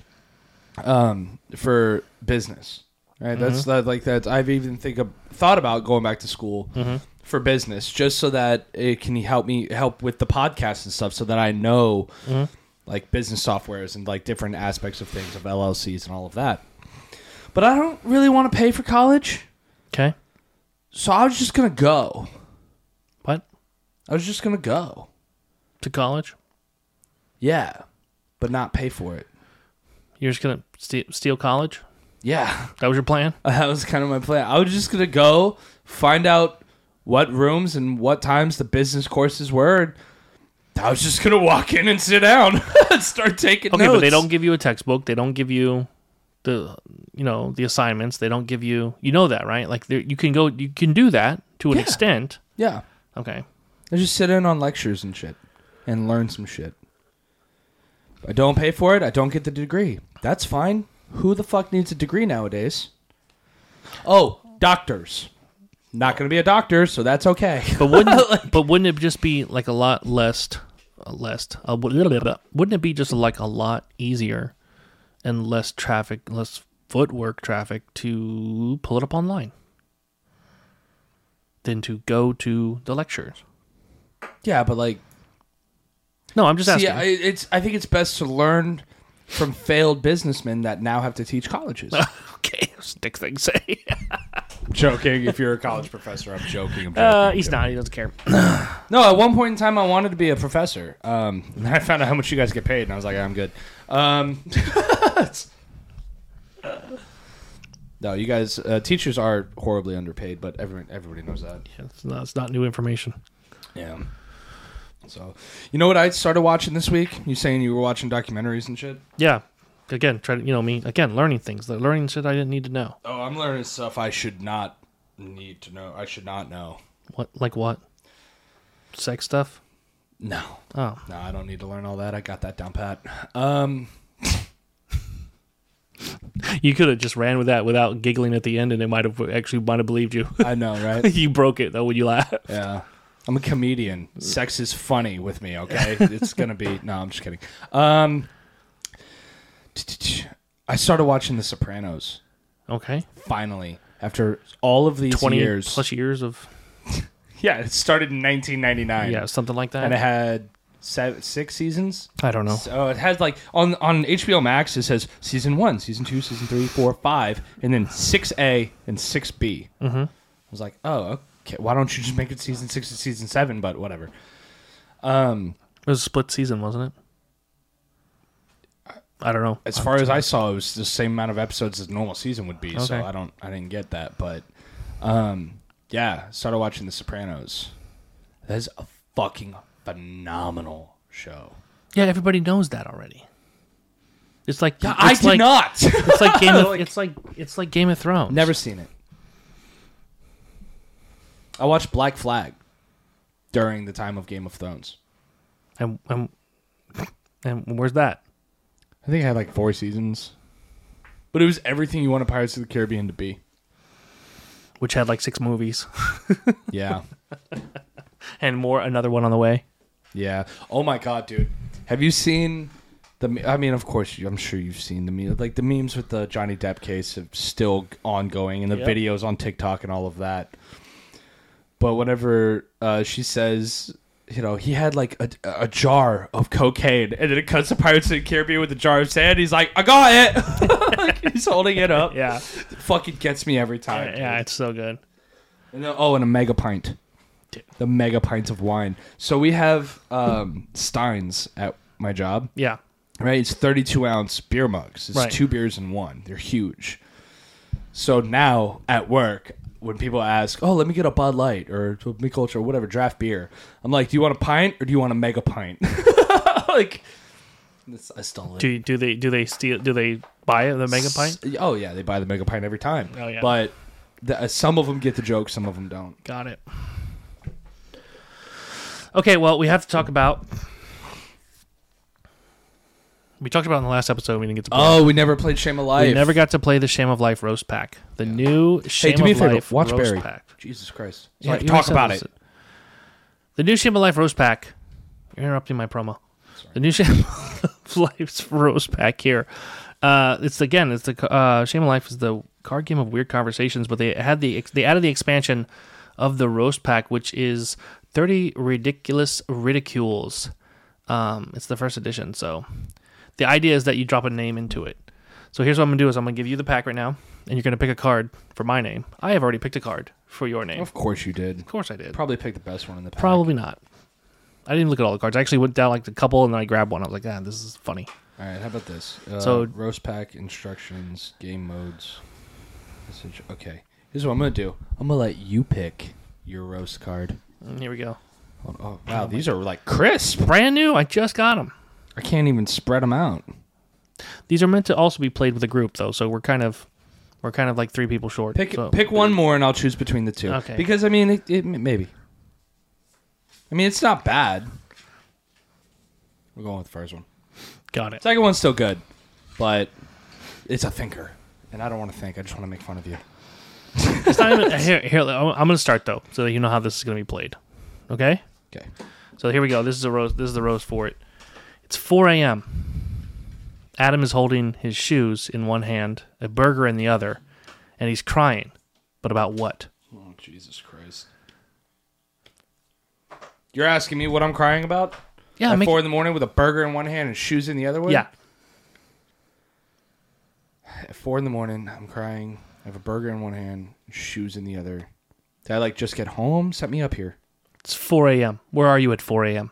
for business. Right. Mm-hmm. That's I've even thought about going back to school for business just so that it can help with the podcast and stuff, so that I know like business softwares and like different aspects of things, of LLCs and all of that. But I don't really want to pay for college. Okay. So I was just gonna go. What? I was just gonna go. To college? Yeah, but not pay for it. You're just gonna steal college? Yeah, That was your plan? that was kind of my plan. I was just gonna go find out what rooms and what times the business courses were. And I was just gonna walk in and sit down and start taking notes. Okay, but they don't give you a textbook. They don't give you the assignments. They don't give you, that, right? Like you can do that to an extent. Yeah, Okay. I just sit in on lectures and shit and learn some shit. I don't pay for it. I don't get the degree. That's fine. Who the fuck needs a degree nowadays? Oh, doctors. Not going to be a doctor, so that's okay. But wouldn't it just be like a lot wouldn't it be just like a lot easier and less footwork traffic to pull it up online than to go to the lectures? Yeah, but like No, I'm just asking. I think it's best to learn from failed businessmen that now have to teach colleges. Okay, stick thing say. Joking. If you're a college professor, I'm joking. He's not. He doesn't care. No, at one point in time, I wanted to be a professor. And then I found out how much you guys get paid, and I was like, I'm good. No, you guys, teachers are horribly underpaid, but everybody knows that. Yeah, it's not new information. Yeah. So, you know what I started watching this week? You saying you were watching documentaries and shit? Yeah. Again, learning things. Learning shit I didn't need to know. Oh, I'm learning stuff I should not need to know. I should not know. What? Like what? Sex stuff? No. Oh. No, I don't need to learn all that. I got that down pat. You could have just ran with that without giggling at the end, and it might have believed you. I know, right? You broke it though when you laugh. Yeah. I'm a comedian. Sex is funny with me, okay? It's going to be... No, I'm just kidding. I started watching The Sopranos. Okay. Finally. After all of these 20 years. plus years of... Yeah, it started in 1999. Yeah, something like that. And it had 6 seasons? I don't know. So it has like... On HBO Max, it says Season 1, Season 2, Season 3, 4, 5, and then 6A and 6B. Mm-hmm. I was like, oh, okay. Why don't you just make it Season 6 and Season 7? But whatever. It was a split season, wasn't it? I don't know. As far as I saw, it was the same amount of episodes as a normal season would be. Okay. So I didn't get that. But yeah, started watching The Sopranos. That is a fucking phenomenal show. Yeah, everybody knows that already. It's like I did not. It's like Game of it's like Game of Thrones. Never seen it. I watched Black Flag during the time of Game of Thrones. And where's that? I think it had like 4 seasons. But it was everything you want a Pirates of the Caribbean to be. Which had like 6 movies. Yeah. And another one on the way. Yeah. Oh my god, dude. Have you seen I mean, of course, I'm sure you've seen the memes. Like the memes with the Johnny Depp case are still ongoing, and the videos on TikTok and all of that. But whenever she says, you know, he had like a jar of cocaine, and then it cuts to Pirates of the Caribbean with a jar of sand. He's like, I got it. Like, he's holding it up. Yeah. It fucking gets me every time. Yeah, it's so good. And and a mega pint. The mega pints of wine. So we have Steins at my job. Yeah. Right? It's 32-ounce beer mugs. It's 2 beers in one. They're huge. So now at work, when people ask, oh, let me get a Bud Light or Mich Ultra or whatever, draft beer, I'm like, do you want a pint or do you want a mega pint? Like, I stole it. Do they buy the mega pint? Oh, yeah. They buy the mega pint every time. Oh, yeah. But some of them get the joke, some of them don't. Got it. Okay, well, we have to talk about... We talked about it in the last episode. We didn't get to play. Oh, we never played Shame of Life. We never got to play the Shame of Life roast pack. The new Shame of Life watch roast Barry. pack. Jesus Christ. Yeah, you talk about it. The new Shame of Life roast pack. You're interrupting my promo. Sorry. The new Shame of Life's roast pack here. It's the Shame of Life is the card game of weird conversations, but they added the expansion of the roast pack, which is 30 ridiculous ridicules. It's the first edition, so the idea is that you drop a name into it. So here's what I'm going to do is I'm going to give you the pack right now, and you're going to pick a card for my name. I have already picked a card for your name. Of course you did. Of course I did. Probably picked the best one in the pack. Probably not. I didn't look at all the cards. I actually went down like a couple, and then I grabbed one. I was like, this is funny. All right, how about this? So roast pack, instructions, game modes. Message. Okay, here's what I'm going to do. I'm going to let you pick your roast card. Here we go. Oh, wow, these are like crisp. Brand new. I just got them. I can't even spread them out. These are meant to also be played with a group, though, so we're kind of like 3 people short. Pick one more, and I'll choose between the 2. Okay. Because I mean, it maybe. I mean, it's not bad. We're going with the first one. Got it. Second one's still good, but it's a thinker, and I don't want to think. I just want to make fun of you. It's not even here. I'm going to start though, so that you know how this is going to be played. Okay. Okay. So here we go. This is the roast for it. It's 4 a.m. Adam is holding his shoes in one hand, a burger in the other, and he's crying. But about what? Oh, Jesus Christ. You're asking me what I'm crying about? Yeah, At 4 a.m. with a burger in one hand and shoes in the other one? Yeah. At 4 a.m, I'm crying. I have a burger in one hand, shoes in the other. Did I like just get home? Set me up here. It's 4 a.m. Where are you at 4 a.m.?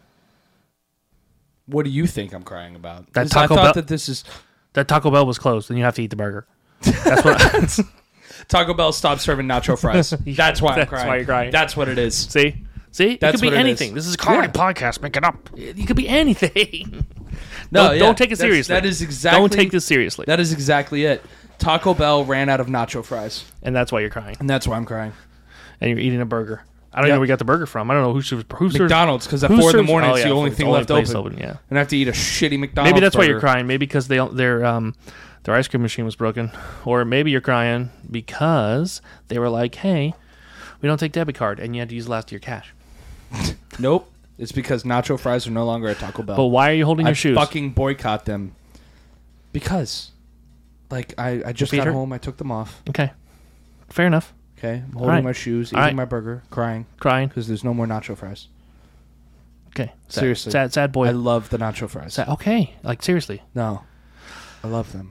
What do you think I'm crying about? That 'Cause Taco I thought Bell- that this is That Taco Bell was closed, and you have to eat the burger. That's what. Taco Bell stopped serving nacho fries. That's why I'm That's crying. why you're crying. That's what it is. See, it That's could be what it anything. is. This is a comedy podcast. Make it up. It could be anything. Don't take it seriously. That is exactly. Don't take this seriously. That is exactly it. Taco Bell ran out of nacho fries, And that's why you're crying. and that's why I'm crying. And you're eating a burger. I don't know Yep. where we got the burger from. I don't know who serves McDonald's, because at who 4 serves- a.m. oh, it's yeah, the only it's thing the only left place open. open, yeah. And I have to eat a shitty McDonald's. Maybe that's why burger. you're crying. Maybe because their ice cream machine was broken, or maybe you're crying because they were like, "Hey, we don't take debit card," and you had to use the last of your cash. Nope. It's because nacho fries are no longer at Taco Bell. But why are you holding I your shoes? fucking boycott them. Because, like, I just got Peter? home. I took them off. Okay, fair enough. Okay, I'm holding right. my shoes, All eating right. my burger, crying Crying. because there's no more nacho fries. Okay, sad, Seriously. sad boy. I love the nacho fries. Okay, like seriously. No, I love them.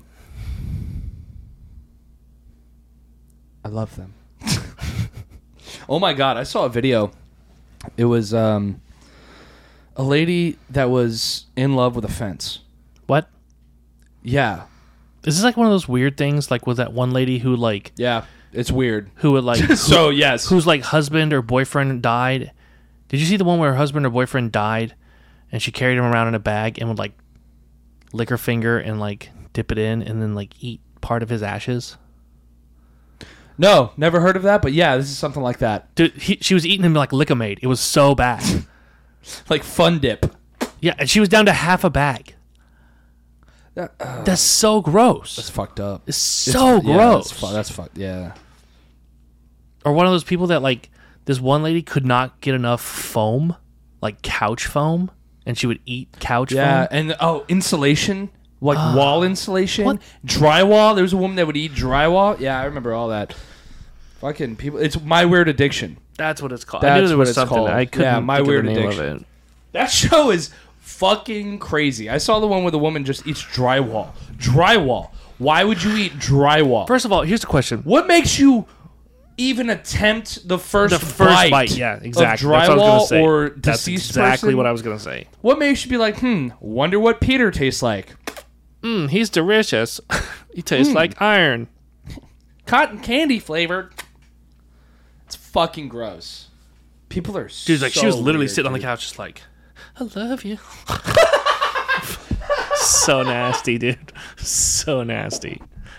I love them. Oh my god, I saw a video. It was a lady that was in love with a fence. What? Yeah, Is this like one of those weird things? Like with that one lady who yeah, it's weird. would like So yes, whose like husband or boyfriend died. Did you see the one where her husband or boyfriend died, and she carried him around in a bag and would like lick her finger and like dip it in and then like eat part of his ashes? no, never heard of that. But yeah, this is something like that, Dude, she was eating him like Lickamaid. It was so bad. like Fun Dip. Yeah, and she was down to half a bag. That's so gross. That's fucked up. It's so Yeah, gross. that's fucked. Yeah. Or one of those people that like this one lady could not get enough foam, like couch foam, and she would eat couch Yeah, foam. and insulation, like wall insulation, What? drywall. There was a woman that would eat drywall. Yeah, I remember all that. Fucking people. It's My Weird Addiction. That's what it's called. I knew That's there what was it's something. called. I couldn't Yeah, My think Weird of the name Addiction. of it. That show is fucking crazy. I saw the one where the woman just eats drywall. Drywall. Why would you eat drywall? First of all, here's the question. What makes you even attempt the first bite? Yeah, Of exactly. That's what I was drywall gonna say. or That's deceased exactly person? what I was going to say. What makes you be like, wonder what Peter tastes like? He's delicious. He tastes like iron. Cotton candy flavored. It's fucking gross. People are Dude, like she was literally weird, sitting on the dude. couch just like, I love you. So nasty, dude. So nasty.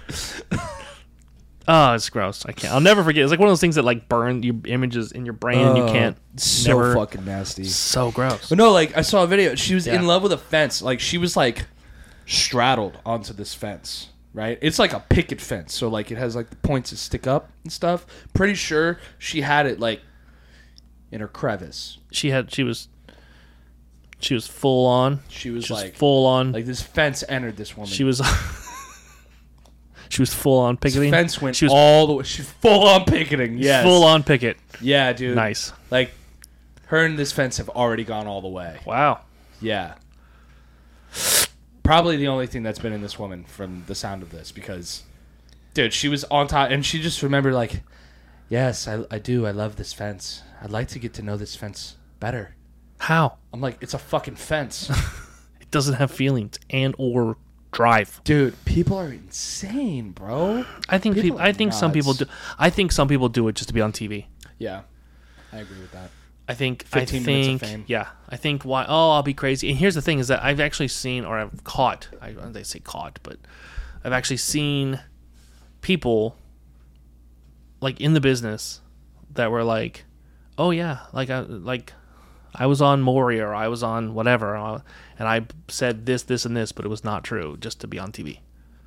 Oh, it's gross. I can't. I'll never forget. It's like one of those things that like burn your images in your brain and you can't. So never- fucking nasty. So gross. But no, like I saw a video. She was Yeah. in love with a fence. Like she was like straddled onto this fence. Right? It's like a picket fence. So like it has like the points that stick up and stuff. Pretty sure she had it like in her crevice. She was full on. She was Just like full on. this fence entered this woman. She was. She was full on this picketing. fence went She was all the way. She's full on picketing. Yes. full on picket. Yeah, dude. Nice. Like her and this fence have already gone all the way. Wow. Yeah. Probably the only thing that's been in this woman from the sound of this because, dude, she was on top and she just remembered, like, yes, I do. I love this fence. I'd like to get to know this fence better. How? I'm like, it's a fucking fence. It doesn't have feelings and or drive. Dude, people are insane, bro. I think People I are think some people nuts. do. I think some people do it just to be on TV. Yeah, I agree with that. I think 15 minutes of fame. Yeah, I think why? Oh, I'll be crazy. And here's the thing: is that I've actually seen, or I've caught. They say caught, but I've actually seen people like in the business that were like, "Oh yeah, like I was on Maury or I was on whatever, and I said this, and this, but it was not true, just to be on TV."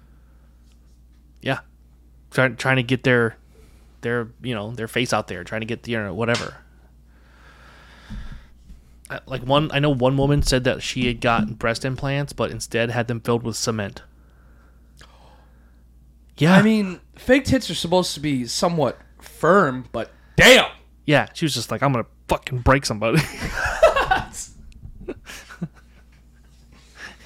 Yeah, trying to get their their face out there, trying to get whatever. I know one woman said that she had gotten breast implants, but instead had them filled with cement. Yeah, I mean, fake tits are supposed to be somewhat firm, but damn. yeah, she was just like, I'm gonna fucking break somebody.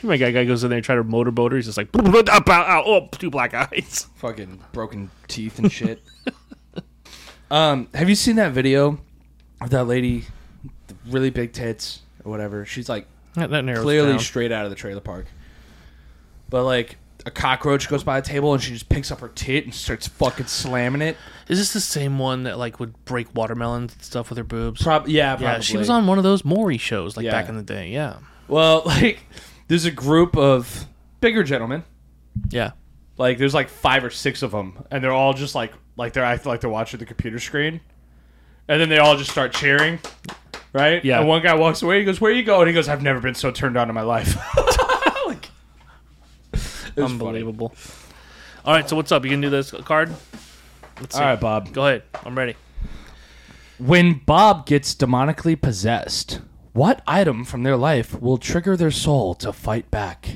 My guy goes in there and try to motorboat her. He's just like, oh, 2 black eyes. Fucking broken teeth and shit. Have you seen that video of that lady, the really big tits or whatever? She's like That narrows clearly down. straight out of the trailer park. But like a cockroach goes by the table and she just picks up her tit and starts fucking slamming it. Is this the same one that like would break watermelons and stuff with her boobs? Probably. Yeah, she was on one of those Maury shows like Yeah. back in the day. Yeah. Well, like there's a group of bigger gentlemen. Yeah. Like there's like 5 or 6 of them, and they're all just like they're acting like they're watching the computer screen, and then they all just start cheering, right? Yeah. And one guy walks away. He goes, "Where you go?" And he goes, "I've never been so turned on in my life." Like, it was Unbelievable. Funny. All right, so what's up? You gonna do this card? Let's see. All right, Bob. Go ahead. I'm ready. When Bob gets demonically possessed, what item from their life will trigger their soul to fight back?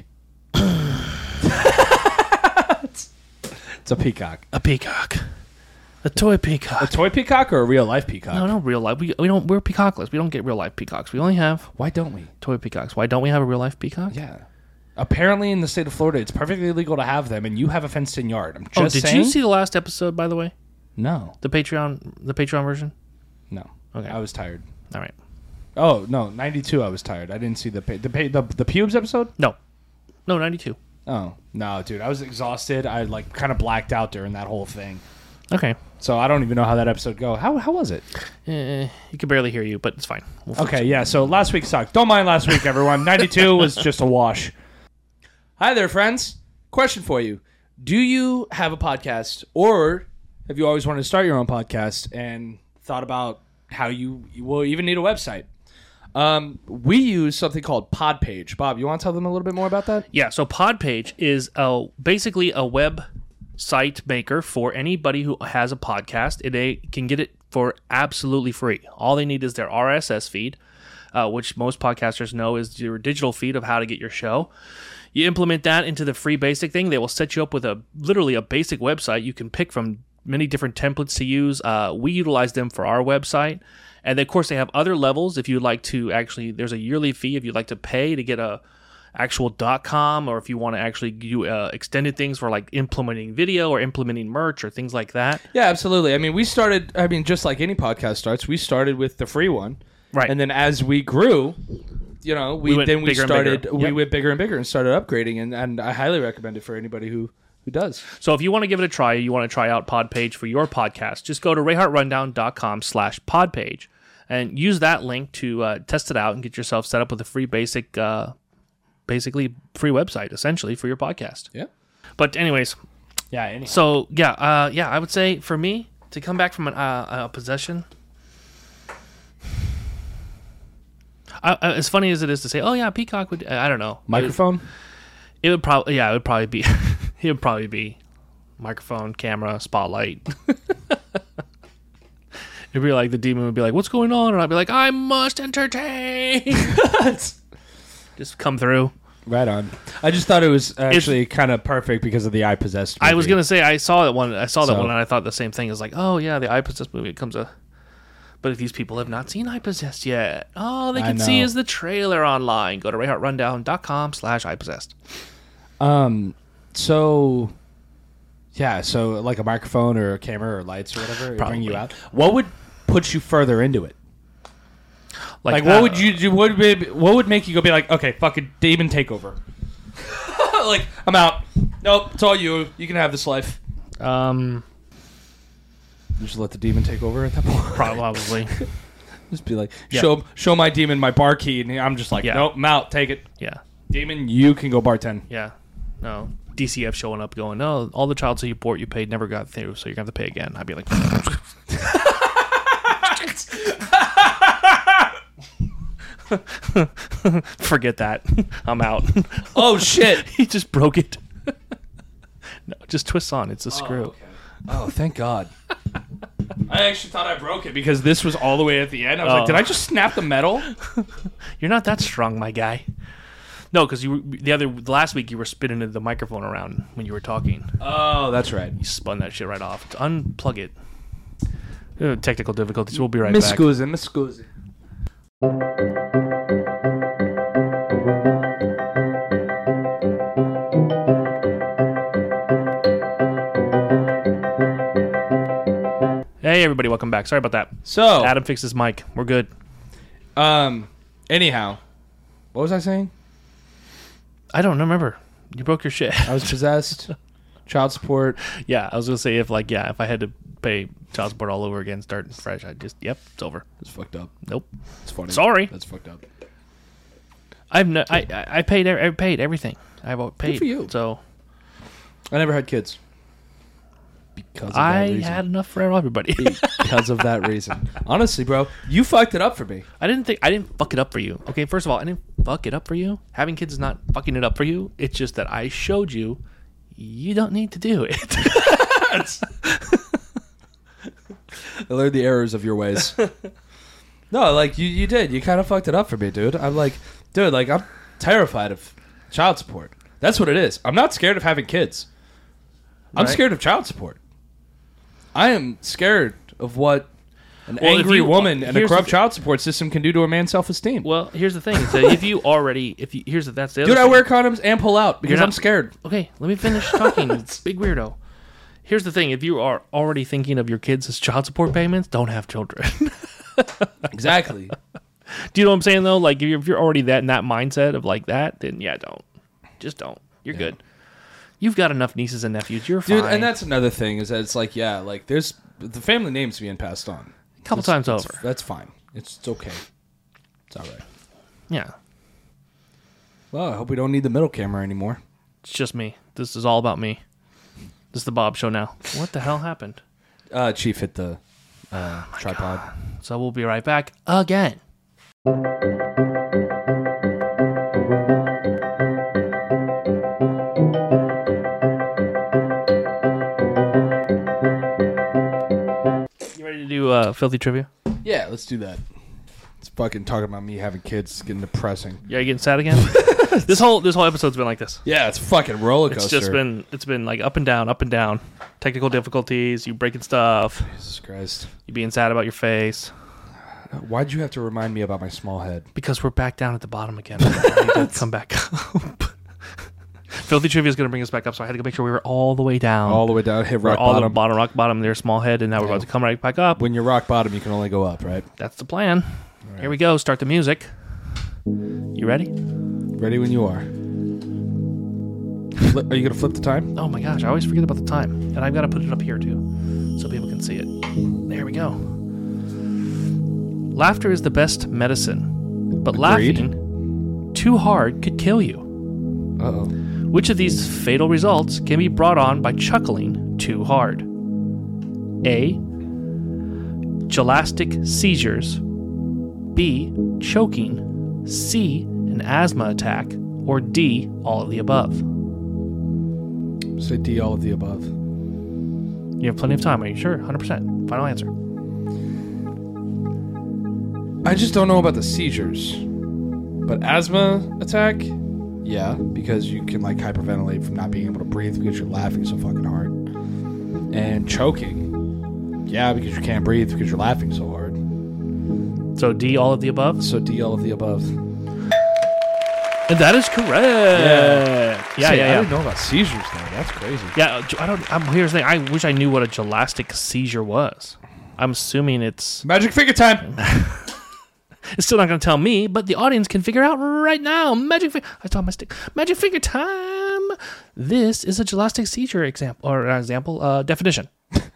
It's a peacock. A peacock. A toy peacock. A toy peacock or a real life peacock? No, real life. We don't. We're peacockless. We don't get real life peacocks. We only have Why don't we? toy peacocks. Why don't we have a real life peacock? Yeah. Apparently, in the state of Florida, it's perfectly legal to have them, and you have a fenced-in yard. I'm just Did saying. you see the last episode, by the way? No, The Patreon version? no. Okay. I was tired. All right. Oh no, 92. I was tired. I didn't see the pubes episode. No, 92. Oh no, dude, I was exhausted. I like kind of blacked out during that whole thing. Okay. So I don't even know how that episode go. How was it? You can barely hear you, but it's fine. We'll fix Okay, it. yeah. So last week sucked. Don't mind last week, everyone. 92 was just a wash. Hi there, friends. Question for you: do you have a podcast, or have you always wanted to start your own podcast and thought about how you will even need a website? We use something called Podpage. Bob, you want to tell them a little bit more about that? Yeah, so Podpage is basically a web site maker for anybody who has a podcast. They can get it for absolutely free. All they need is their RSS feed, which most podcasters know is your digital feed of how to get your show. You implement that into the free basic thing. They will set you up with literally a basic website. You can pick from many different templates to use. We utilize them for our website. And of course, they have other levels. If you'd like to actually, there's a yearly fee if you'd like to pay to get a actual .com, or if you want to actually do extended things for like implementing video or implementing merch or things like that. Yeah, absolutely. I mean, just like any podcast starts, we started with the free one. Right. And then as we grew, we went bigger and bigger. We Yep. went bigger and bigger and started upgrading, and I highly recommend it for anybody who does. So if you want to give it a try, you want to try out Podpage for your podcast, just go to rayhartrundown.com/podpage and use that link to test it out and get yourself set up with a free basically free website, essentially, for your podcast. Yeah. But anyways, Yeah. so I would say for me to come back from a possession, as funny as it is to say, oh yeah, Peacock would, I don't know, Microphone? It would probably be it would probably be microphone, camera, spotlight. It'd be like the demon would be like, "What's going on?" And I'd be like, "I must entertain." Just come through. Right on. I just thought it was actually kind of perfect because of the I Possessed movie. I was gonna say I saw that one, and I thought the same thing. It's like, oh yeah, the I Possessed movie. It comes but if these people have not seen I Possessed yet, all they can see is the trailer online. Go to rayhartrundown.com/ipossessed. So, yeah, so like a microphone or a camera or lights or whatever, it'll bring you Probably. out. What would put you further into it? Like what would you do? What would make you go be like, okay, fucking demon takeover? Like, I'm out. Nope, it's all you. You can have this life. You just let the demon take over at that point. probably. Just be like, Yeah. show my demon my bar key, and I'm just like, Yeah. nope, I'm out. Take it, Yeah, demon. You can go bartend. yeah. No, DCF showing up, going, no, all the child support you paid never got through, so you're gonna have to pay again. I'd be like. Forget that. I'm out. Oh shit! He just broke it. No, just twists on. It's a screw. Oh, thank God. I actually thought I broke it because this was all the way at the end. I was Oh. like, did I just snap the metal? You're not that strong, my guy. No, because the last week you were spinning the microphone around when you were talking. Oh, that's right. You spun that shit right off. To unplug it. Technical difficulties. We'll be right Miss back. Scusi. Hey, everybody, welcome back. Sorry about that. So, Adam fixed his mic. We're good. anyhow, what was I saying? I don't remember. You broke your shit. I was possessed. Child support. Yeah, I was going to say if I had to pay child support all over again, starting fresh, it's over. It's fucked up. Nope. It's funny. Sorry. That's fucked up. I paid everything. I've paid. Good for you. So I never had kids. Because of that I reason. had enough for everybody. Because of that reason. Honestly, bro, you fucked it up for me. I didn't fuck it up for you. Okay, first of all, I didn't fuck it up for you. Having kids is not fucking it up for you. It's just that I showed you don't need to do it. I learned the errors of your ways. No, like you did. You kind of fucked it up for me, dude. I'm like, I'm terrified of child support. That's what it is. I'm not scared of having kids. I'm Right. scared of child support. I am scared of what an Well, if angry you- woman and a here's corrupt the- child support system can do to a man's self-esteem. Well, here's the thing. So that's the other Dude, I thing. wear condoms and pull out because You're not- I'm scared. Okay, let me finish talking. It's big weirdo. Here's the thing. If you are already thinking of your kids as child support payments, don't have children. Exactly. Do you know what I'm saying, though? Like, if you're already in that mindset of like that, then yeah, don't. Just don't. You're good. You've got enough nieces and nephews. You're fine. Dude, and that's another thing is that it's like, there's the family name's being passed on. a couple times over. That's fine. It's okay. It's all right. Yeah. Well, I hope we don't need the middle camera anymore. It's just me. This is all about me. This is the Bob Show now. What the hell happened? Chief hit the tripod. So we'll be right back again. You ready to do filthy trivia? Yeah, let's do that. It's fucking talking about me having kids. It's getting depressing. Yeah, you getting sad again? This whole episode's been like this. Yeah, it's fucking roller coaster. It's been like up and down. Technical difficulties, you breaking stuff, Jesus Christ. you being sad about your face. Why'd you have to remind me about my small head? Because we're back down at the bottom again. I need to come back up. Filthy Trivia is going to bring us back up, so I had to go make sure we were all the way down. All the way down, hit We're rock all the bottom. bottom, rock bottom, there's small head, and now we're about to come right back up. When you're rock bottom, you can only go up, right? That's the plan. right. Here we go. Start the music. You ready? Ready when you are. Are you going to flip the time? Oh my gosh, I always forget about the time. And I've got to put it up here too, so people can see it. There we go. Laughter is the best medicine, but Agreed. laughing too hard could kill you. Uh-oh. Which of these fatal results can be brought on by chuckling too hard? A. Gelastic seizures. B. Choking. C. An asthma attack. Or D. All of the above. Say D, all of the above. You have plenty of time. Are you sure? 100%. Final answer. I just don't know about the seizures. But asthma attack? Yeah, because you can like hyperventilate from not being able to breathe because you're laughing so fucking hard. And choking? Yeah, because you can't breathe because you're laughing so hard. So D. All of the above? So D, all of the above. And that is correct. Yeah. I didn't know about seizures though. That's crazy. Yeah, here's the thing. I wish I knew what a gelastic seizure was. I'm assuming it's Magic finger time! It's still not going to tell me, but the audience can figure out right now. I saw my stick. Magic finger time. This is a gelastic seizure definition.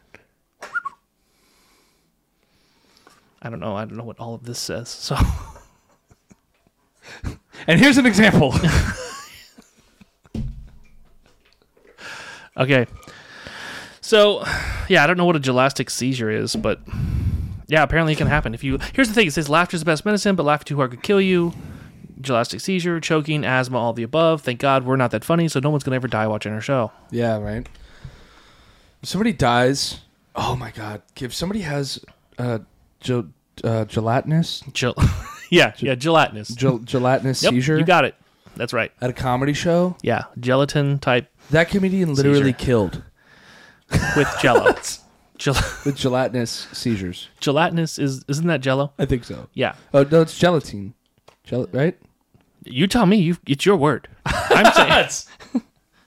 I don't know what all of this says. So, And here's an example. okay. So, yeah, I don't know what a gelastic seizure is, but yeah, apparently it can happen. Here's the thing: it says laughter is the best medicine, but laughing too hard could kill you. Gelastic seizure, choking, asthma, all the above. Thank God we're not that funny, so no one's gonna ever die watching our show. Yeah, right. If somebody dies, oh my god! If somebody has gelatinous, Gelatinous. gelatinous Yep, seizure you got it. That's right. at a comedy show, Yeah, gelatin type that comedian literally Seizure. killed with Jello. with gelatinous seizures. Gelatinous isn't that Jello? I think so. Yeah. Oh no, it's gelatine. Right? You tell me. It's your word. I'm saying.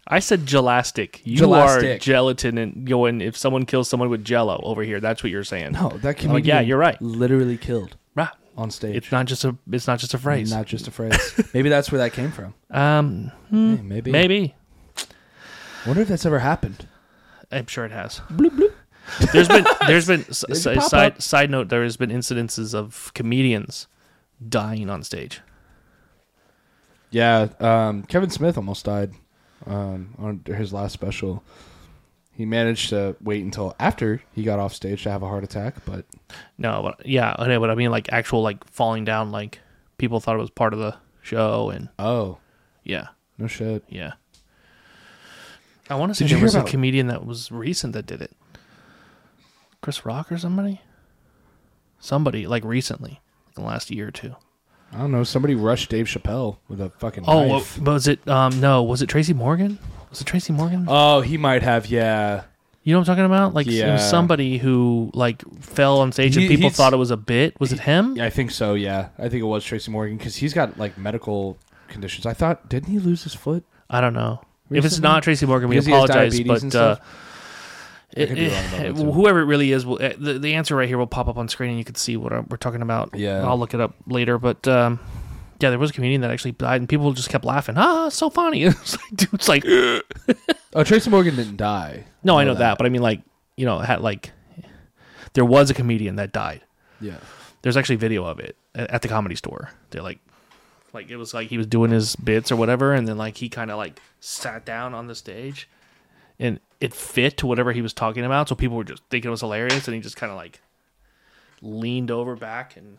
I said gelastic. You are gelatin and going. If someone kills someone with Jello over here, that's what you're saying. No, that I'm like, yeah, you're right. Literally killed Right. on stage. It's not just a phrase. Not just a phrase. Maybe that's where that came from. Hey, maybe. Maybe. Wonder if that's ever happened. I'm sure it has. Bloop bloop. There's been side note. There has been incidences of comedians dying on stage. Yeah, Kevin Smith almost died on his last special. He managed to wait until after he got off stage to have a heart attack, but no, but yeah, okay, but I mean like actual like falling down, like people thought it was part of the show, and yeah, no shit, yeah. I want to say there was a comedian that was recent that did it. Chris Rock or somebody like recently, like the last year or two. I don't know. Somebody rushed Dave Chappelle with a fucking knife. Was it? No, was it Tracy Morgan? Was it Tracy Morgan? Oh, he might have. Yeah. You know what I'm talking about? Like yeah. It was somebody who like fell on stage and people thought it was a bit. Was it him? Yeah, I think so. Yeah, I think it was Tracy Morgan because he's got like medical conditions. I thought, didn't he lose his foot? I don't know. Recently? If it's not Tracy Morgan, we apologize. But whoever it really is, the answer right here will pop up on screen, and you can see what we're talking about. Yeah, I'll look it up later. But yeah, there was a comedian that actually died, and people just kept laughing. So funny! It's like, oh, Tracy Morgan didn't die. No, I know that, but I mean, like, you know, there was a comedian that died. Yeah, there's actually video of it at the Comedy Store. They're like it was like he was doing his bits or whatever, and then like he kind of like sat down on the stage, and it fit to whatever he was talking about, so people were just thinking it was hilarious, and he just kind of like leaned over back and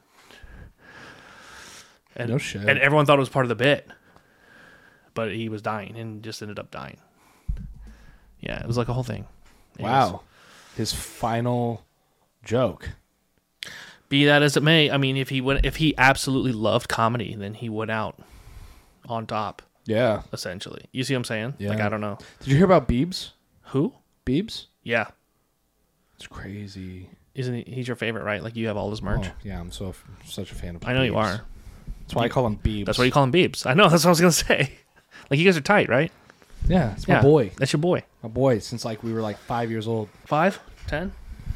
no shit. And everyone thought it was part of the bit, but he was dying and just ended up dying. Yeah, it was like a whole thing. Wow, his final joke. Be that as it may, I mean, if he absolutely loved comedy, then he went out on top. Yeah, essentially. You see what I'm saying? Yeah. Like, I don't know. Did you hear about Biebs? Who? Biebs? Yeah. It's crazy. Isn't he's your favorite, right? Like, you have all his merch. Oh, yeah, I'm such a fan of Biebs. I know you are. That's why I call him Biebs. That's why you call him Biebs. I know, that's what I was going to say. Like, you guys are tight, right? Yeah, it's my boy. That's your boy. My boy, since like we were like 5 years old. 5? 10?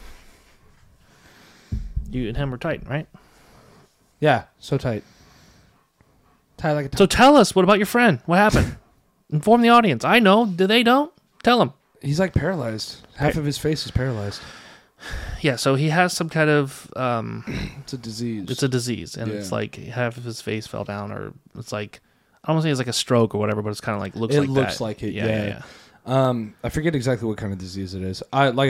You and him were tight, right? Yeah, so tight. Tight like a So tell us, what about your friend? What happened? Inform the audience. I know. Do they don't? Tell them. He's like paralyzed. Half of his face is paralyzed. Yeah, so he has some kind of... it's a disease. It's a disease, and it's like half of his face fell down, or it's like... I don't want to say it's like a stroke or whatever, but it's kind of like looks like that. It looks like it, yeah. I forget exactly what kind of disease it is.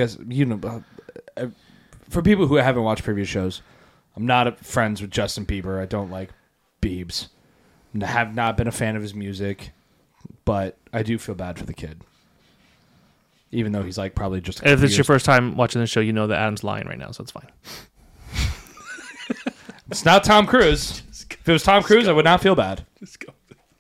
For people who haven't watched previous shows, I'm not friends with Justin Bieber. I don't like Biebs. I have not been a fan of his music, but I do feel bad for the kid. Even though he's like probably just... If it's your first time watching the show, you know that Adam's lying right now, so it's fine. It's not Tom Cruise. If it was Tom Cruise, I would not feel bad. Just go.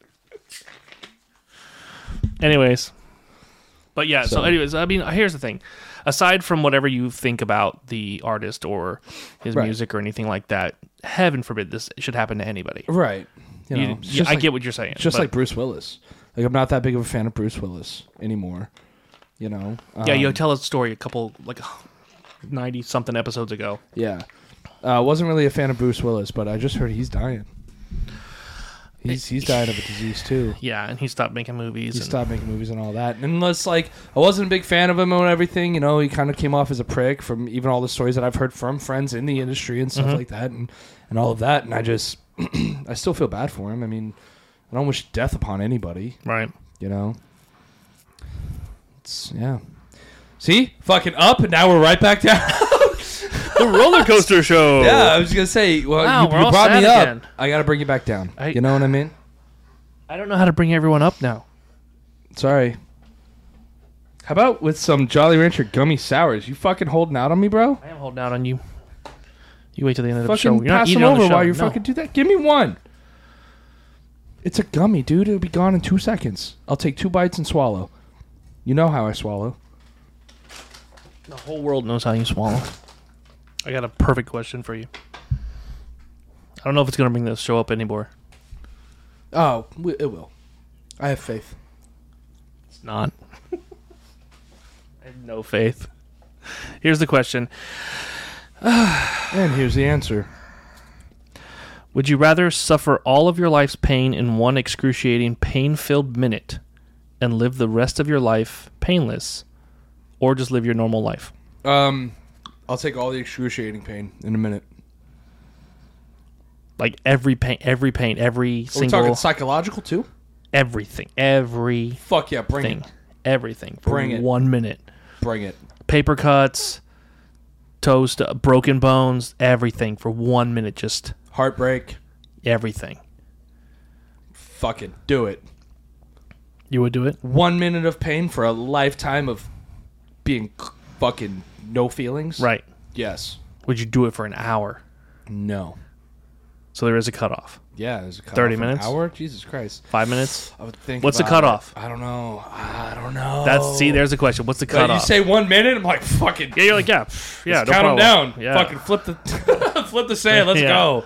Anyways. But yeah, so anyways, I mean, here's the thing. Aside from whatever you think about the artist or his music or anything like that, heaven forbid this should happen to anybody. Right. I get what you're saying. Just like Bruce Willis. Like, I'm not that big of a fan of Bruce Willis anymore. You know? Yeah, you tell a story a couple, like 90-something episodes ago. Yeah. Wasn't really a fan of Bruce Willis, but I just heard he's dying. He's died of a disease too. Yeah, and he stopped making movies. He stopped making movies and all that. And unless, like, I wasn't a big fan of him and everything, you know, he kind of came off as a prick from even all the stories that I've heard from friends in the industry and stuff like that and all of that. And I just, I still feel bad for him. I mean, I don't wish death upon anybody. Right. You know? It's, yeah. See? Fucking up, and now we're right back down. The roller coaster show. Yeah, I was going to say, well, wow, you brought me up. Again. I got to bring you back down. You know what I mean? I don't know how to bring everyone up now. Sorry. How about with some Jolly Rancher gummy sours? You fucking holding out on me, bro? I am holding out on you. You wait till the end of the fucking show. You're not pass eating them on the over show. while you fucking do that. Give me one. It's a gummy, dude. It'll be gone in 2 seconds. I'll take 2 bites and swallow. You know how I swallow. The whole world knows how you swallow. I got a perfect question for you. I don't know if it's going to bring this show up anymore. Oh, it will. I have faith. It's not. I have no faith. Here's the question. And here's the answer. Would you rather suffer all of your life's pain in one excruciating, pain-filled minute and live the rest of your life painless, or just live your normal life? I'll take all the excruciating pain in a minute. Like every pain, every Are single... we talking psychological too? Everything. Fuck yeah, bring it. Everything. For Bring it. 1 minute. Bring it. Paper cuts, toast, broken bones, everything for 1 minute. Just Heartbreak. everything. Fucking do it. You would do it? 1 minute of pain for a lifetime of being fucking no feelings? Right. Yes. Would you do it for an hour? No. So there is a cutoff. Yeah, there's a cutoff. 30 of minutes? An hour? Jesus Christ. 5 minutes? I would think. What's the about cutoff? it. I don't know. There's the question. What's the But cutoff? you say 1 minute, I'm like, fucking. Yeah, you're like, yeah, no Let's count them problem. down. Yeah. Fucking flip the sand. Let's Yeah. go.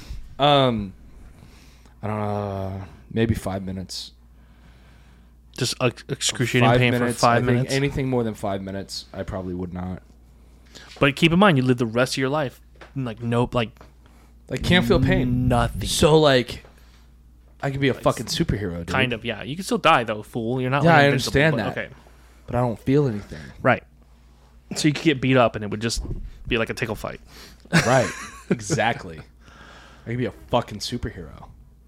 I don't know. Maybe 5 minutes. Just excruciating pain for 5 I think minutes. anything more than 5 minutes, I probably would not. But keep in mind, you live the rest of your life like nope, like Can't feel pain. nothing. So like, I could be a fucking superhero, dude. Kind of, yeah. You can still die though, fool. You're not. Yeah, like I invincible, understand but- that. Okay, But I don't feel anything. right. So you could get beat up, and it would just be like a tickle fight. Right. Exactly. I could be a fucking superhero.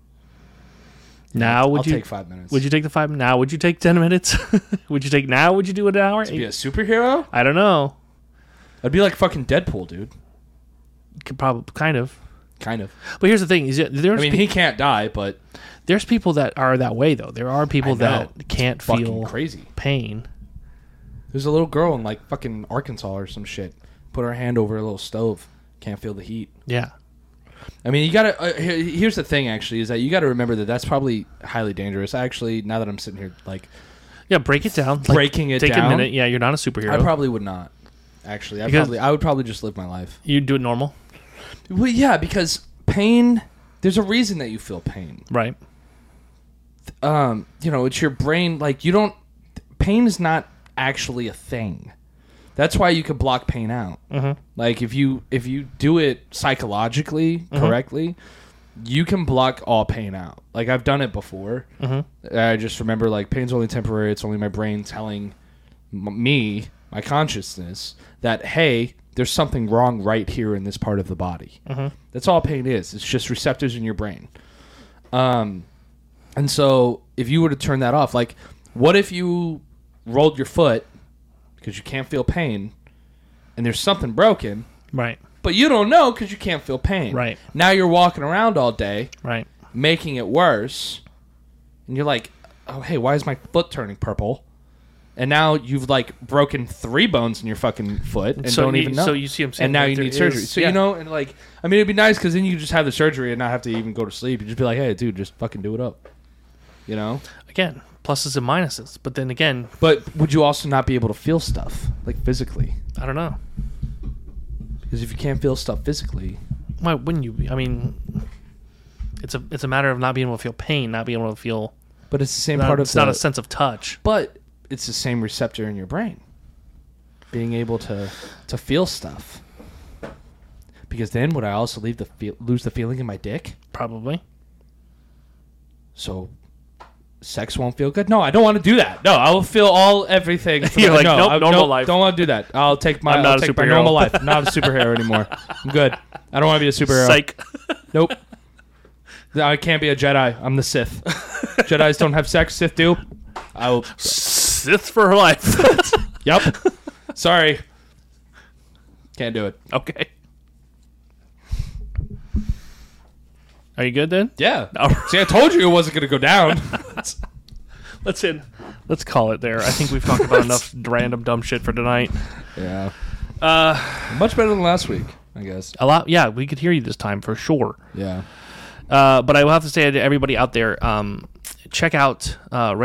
Now, I'll take 5 minutes. Would you take the 5? Now, would you take 10 minutes? Would you take now? Would you do an hour? to be a superhero? I don't know. I'd be like fucking Deadpool, dude. Could probably kind of. Kind of. But here's the thing: is that I mean, he can't die, but there's people that are that way though. There are people I know. that can't fucking feel crazy. pain. There's a little girl in like fucking Arkansas or some shit. Put her hand over a little stove. Can't feel the heat. Yeah. I mean, you gotta. Here's the thing, actually, is that you gotta remember that that's probably highly dangerous. Actually, now that I'm sitting here, like, Yeah, break it down. Breaking it take down? a minute. Yeah, you're not a superhero. I probably would not. Actually, I would probably just live my life. You do it normal, Well, yeah, because pain. There's a reason that you feel pain. right? It's your brain. Like, you don't. Pain is not actually a thing. That's why you could block pain out. Mm-hmm. Like if you do it psychologically correctly, you can block all pain out. Like I've done it before. Mm-hmm. I just remember like pain's only temporary. It's only my brain telling me, my consciousness, that hey, there's something wrong right here in this part of the body. Mm-hmm. That's all pain is. It's just receptors in your brain. And so if you were to turn that off, like what if you rolled your foot because you can't feel pain, and there's something broken, Right. but you don't know because you can't feel pain. Right. Now you're walking around all day, Right. making it worse, and you're like, oh, hey, why is my foot turning purple? And now you've, like, broken 3 bones in your fucking foot and don't even know. So you see what I'm saying? And now Like, you there need surgery. is- So, yeah. and, like, I mean, it'd be nice because then you just have the surgery and not have to even go to sleep. You just be like, hey, dude, just fucking do it up. You know? Again, pluses and minuses. But then again, But would you also not be able to feel stuff, like, physically? I don't know. Because if you can't feel stuff physically... Why wouldn't you be? I mean, it's a matter of not being able to feel pain, not being able to feel. But it's the same part of It's not a sense of touch. But it's the same receptor in your brain. Being able to feel stuff. Because then would I also lose the feeling in my dick? Probably. So sex won't feel good? No, I don't want to do that. No, I will feel everything. You're like, no, nope, normal life. Don't want to do that. I'll take my I'm not a take my superhero. normal life. I'm not a superhero anymore. I'm good. I don't want to be a superhero. Psych. Nope. I can't be a Jedi. I'm the Sith. Jedis don't have sex. Sith do. I will. Sith for life. Yep. Sorry. Can't do it. Okay. Are you good then? Yeah. All right. See, I told you it wasn't going to go down. Let's call it there. I think we've talked about enough random dumb shit for tonight. Yeah. Much better than last week, I guess. A lot. Yeah, we could hear you this time for sure. Yeah. But I will have to say to everybody out there, check out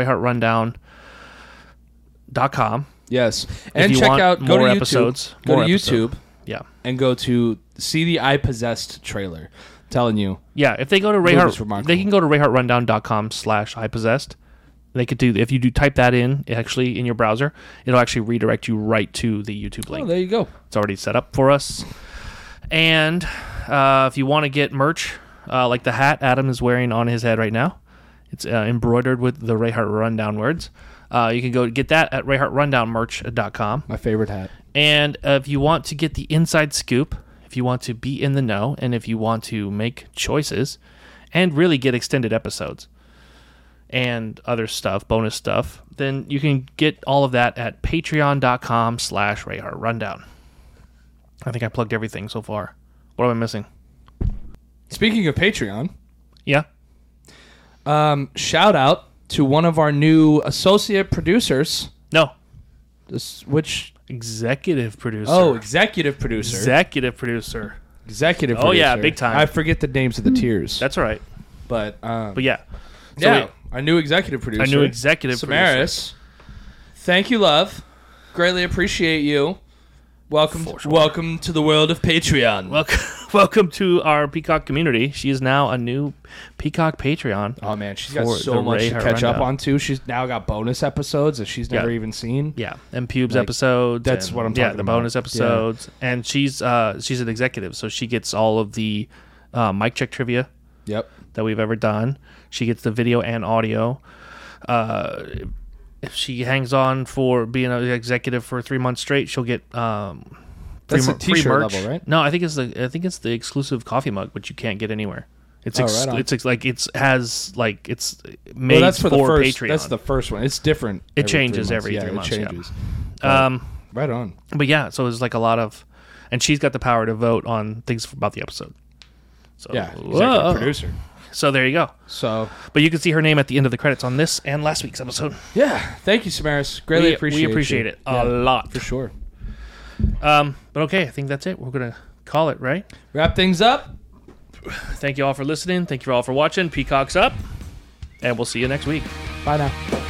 RayhartRundown.com. Yes. And you check want out, go more to YouTube. episodes, Go more to episode. YouTube Yeah. and go to see the I Possessed trailer. Telling you. Yeah, if they go to Movie's Rayhart, remarkable. they can go to RayhartRundown.com/iPossessed They could do if you do type that in actually in your browser, it'll actually redirect you right to the YouTube link. Oh, there you go. It's already set up for us. And if you want to get merch like the hat Adam is wearing on his head right now, it's embroidered with the Ray Hart Rundown words. You can go get that at RayHartRundownmerch.com. My favorite hat. And if you want to get the inside scoop, if you want to be in the know, and if you want to make choices and really get extended episodes and other stuff, bonus stuff, then you can get all of that at patreon.com/RayHartRundown. I think I plugged everything so far. What am I missing? Speaking of Patreon, Yeah. shout out to one of our new associate producers. No. Which? Executive producer. Oh, executive producer. Executive producer. Executive Oh, producer. yeah, big time. I forget the names of the tiers. That's all right. But yeah. yeah, our new executive producer. Our new executive Samaris. Thank you, love. Greatly appreciate you. Welcome, For sure. welcome to the world of Patreon. Welcome to our Peacock community. She is now a new Peacock Patreon. Oh man, she's got for so the much Ray to Hart catch up Rundown. on too. She's now got bonus episodes that she's never even seen. Yeah, and pubes Like, episodes. that's and, what I'm Yeah, talking the about. bonus episodes, and she's an executive, so she gets all of the mic check trivia Yep. that we've ever done. She gets the video and audio. If she hangs on for being an executive for 3 months straight, she'll get That's free a t-shirt merch. level, right? No, I think it's the exclusive coffee mug, which you can't get anywhere. It's right on. it's made That's for the first. Patreon. That's the first one. It's different. It every changes 3 months. every yeah, 3 months, It yeah. changes. Right on. But yeah, so it's like a lot of, and she's got the power to vote on things about the episode. So Yeah, whoa. executive producer. So there you go. So But you can see her name at the end of the credits on this and last week's episode. yeah, thank you, Samaris. Greatly appreciate. We appreciate you. it a lot. for sure. But okay, I think that's it. We're gonna call it, right? Wrap things up. Thank you all for listening. Thank you all for watching. Peacock's up, and we'll see you next week. Bye now.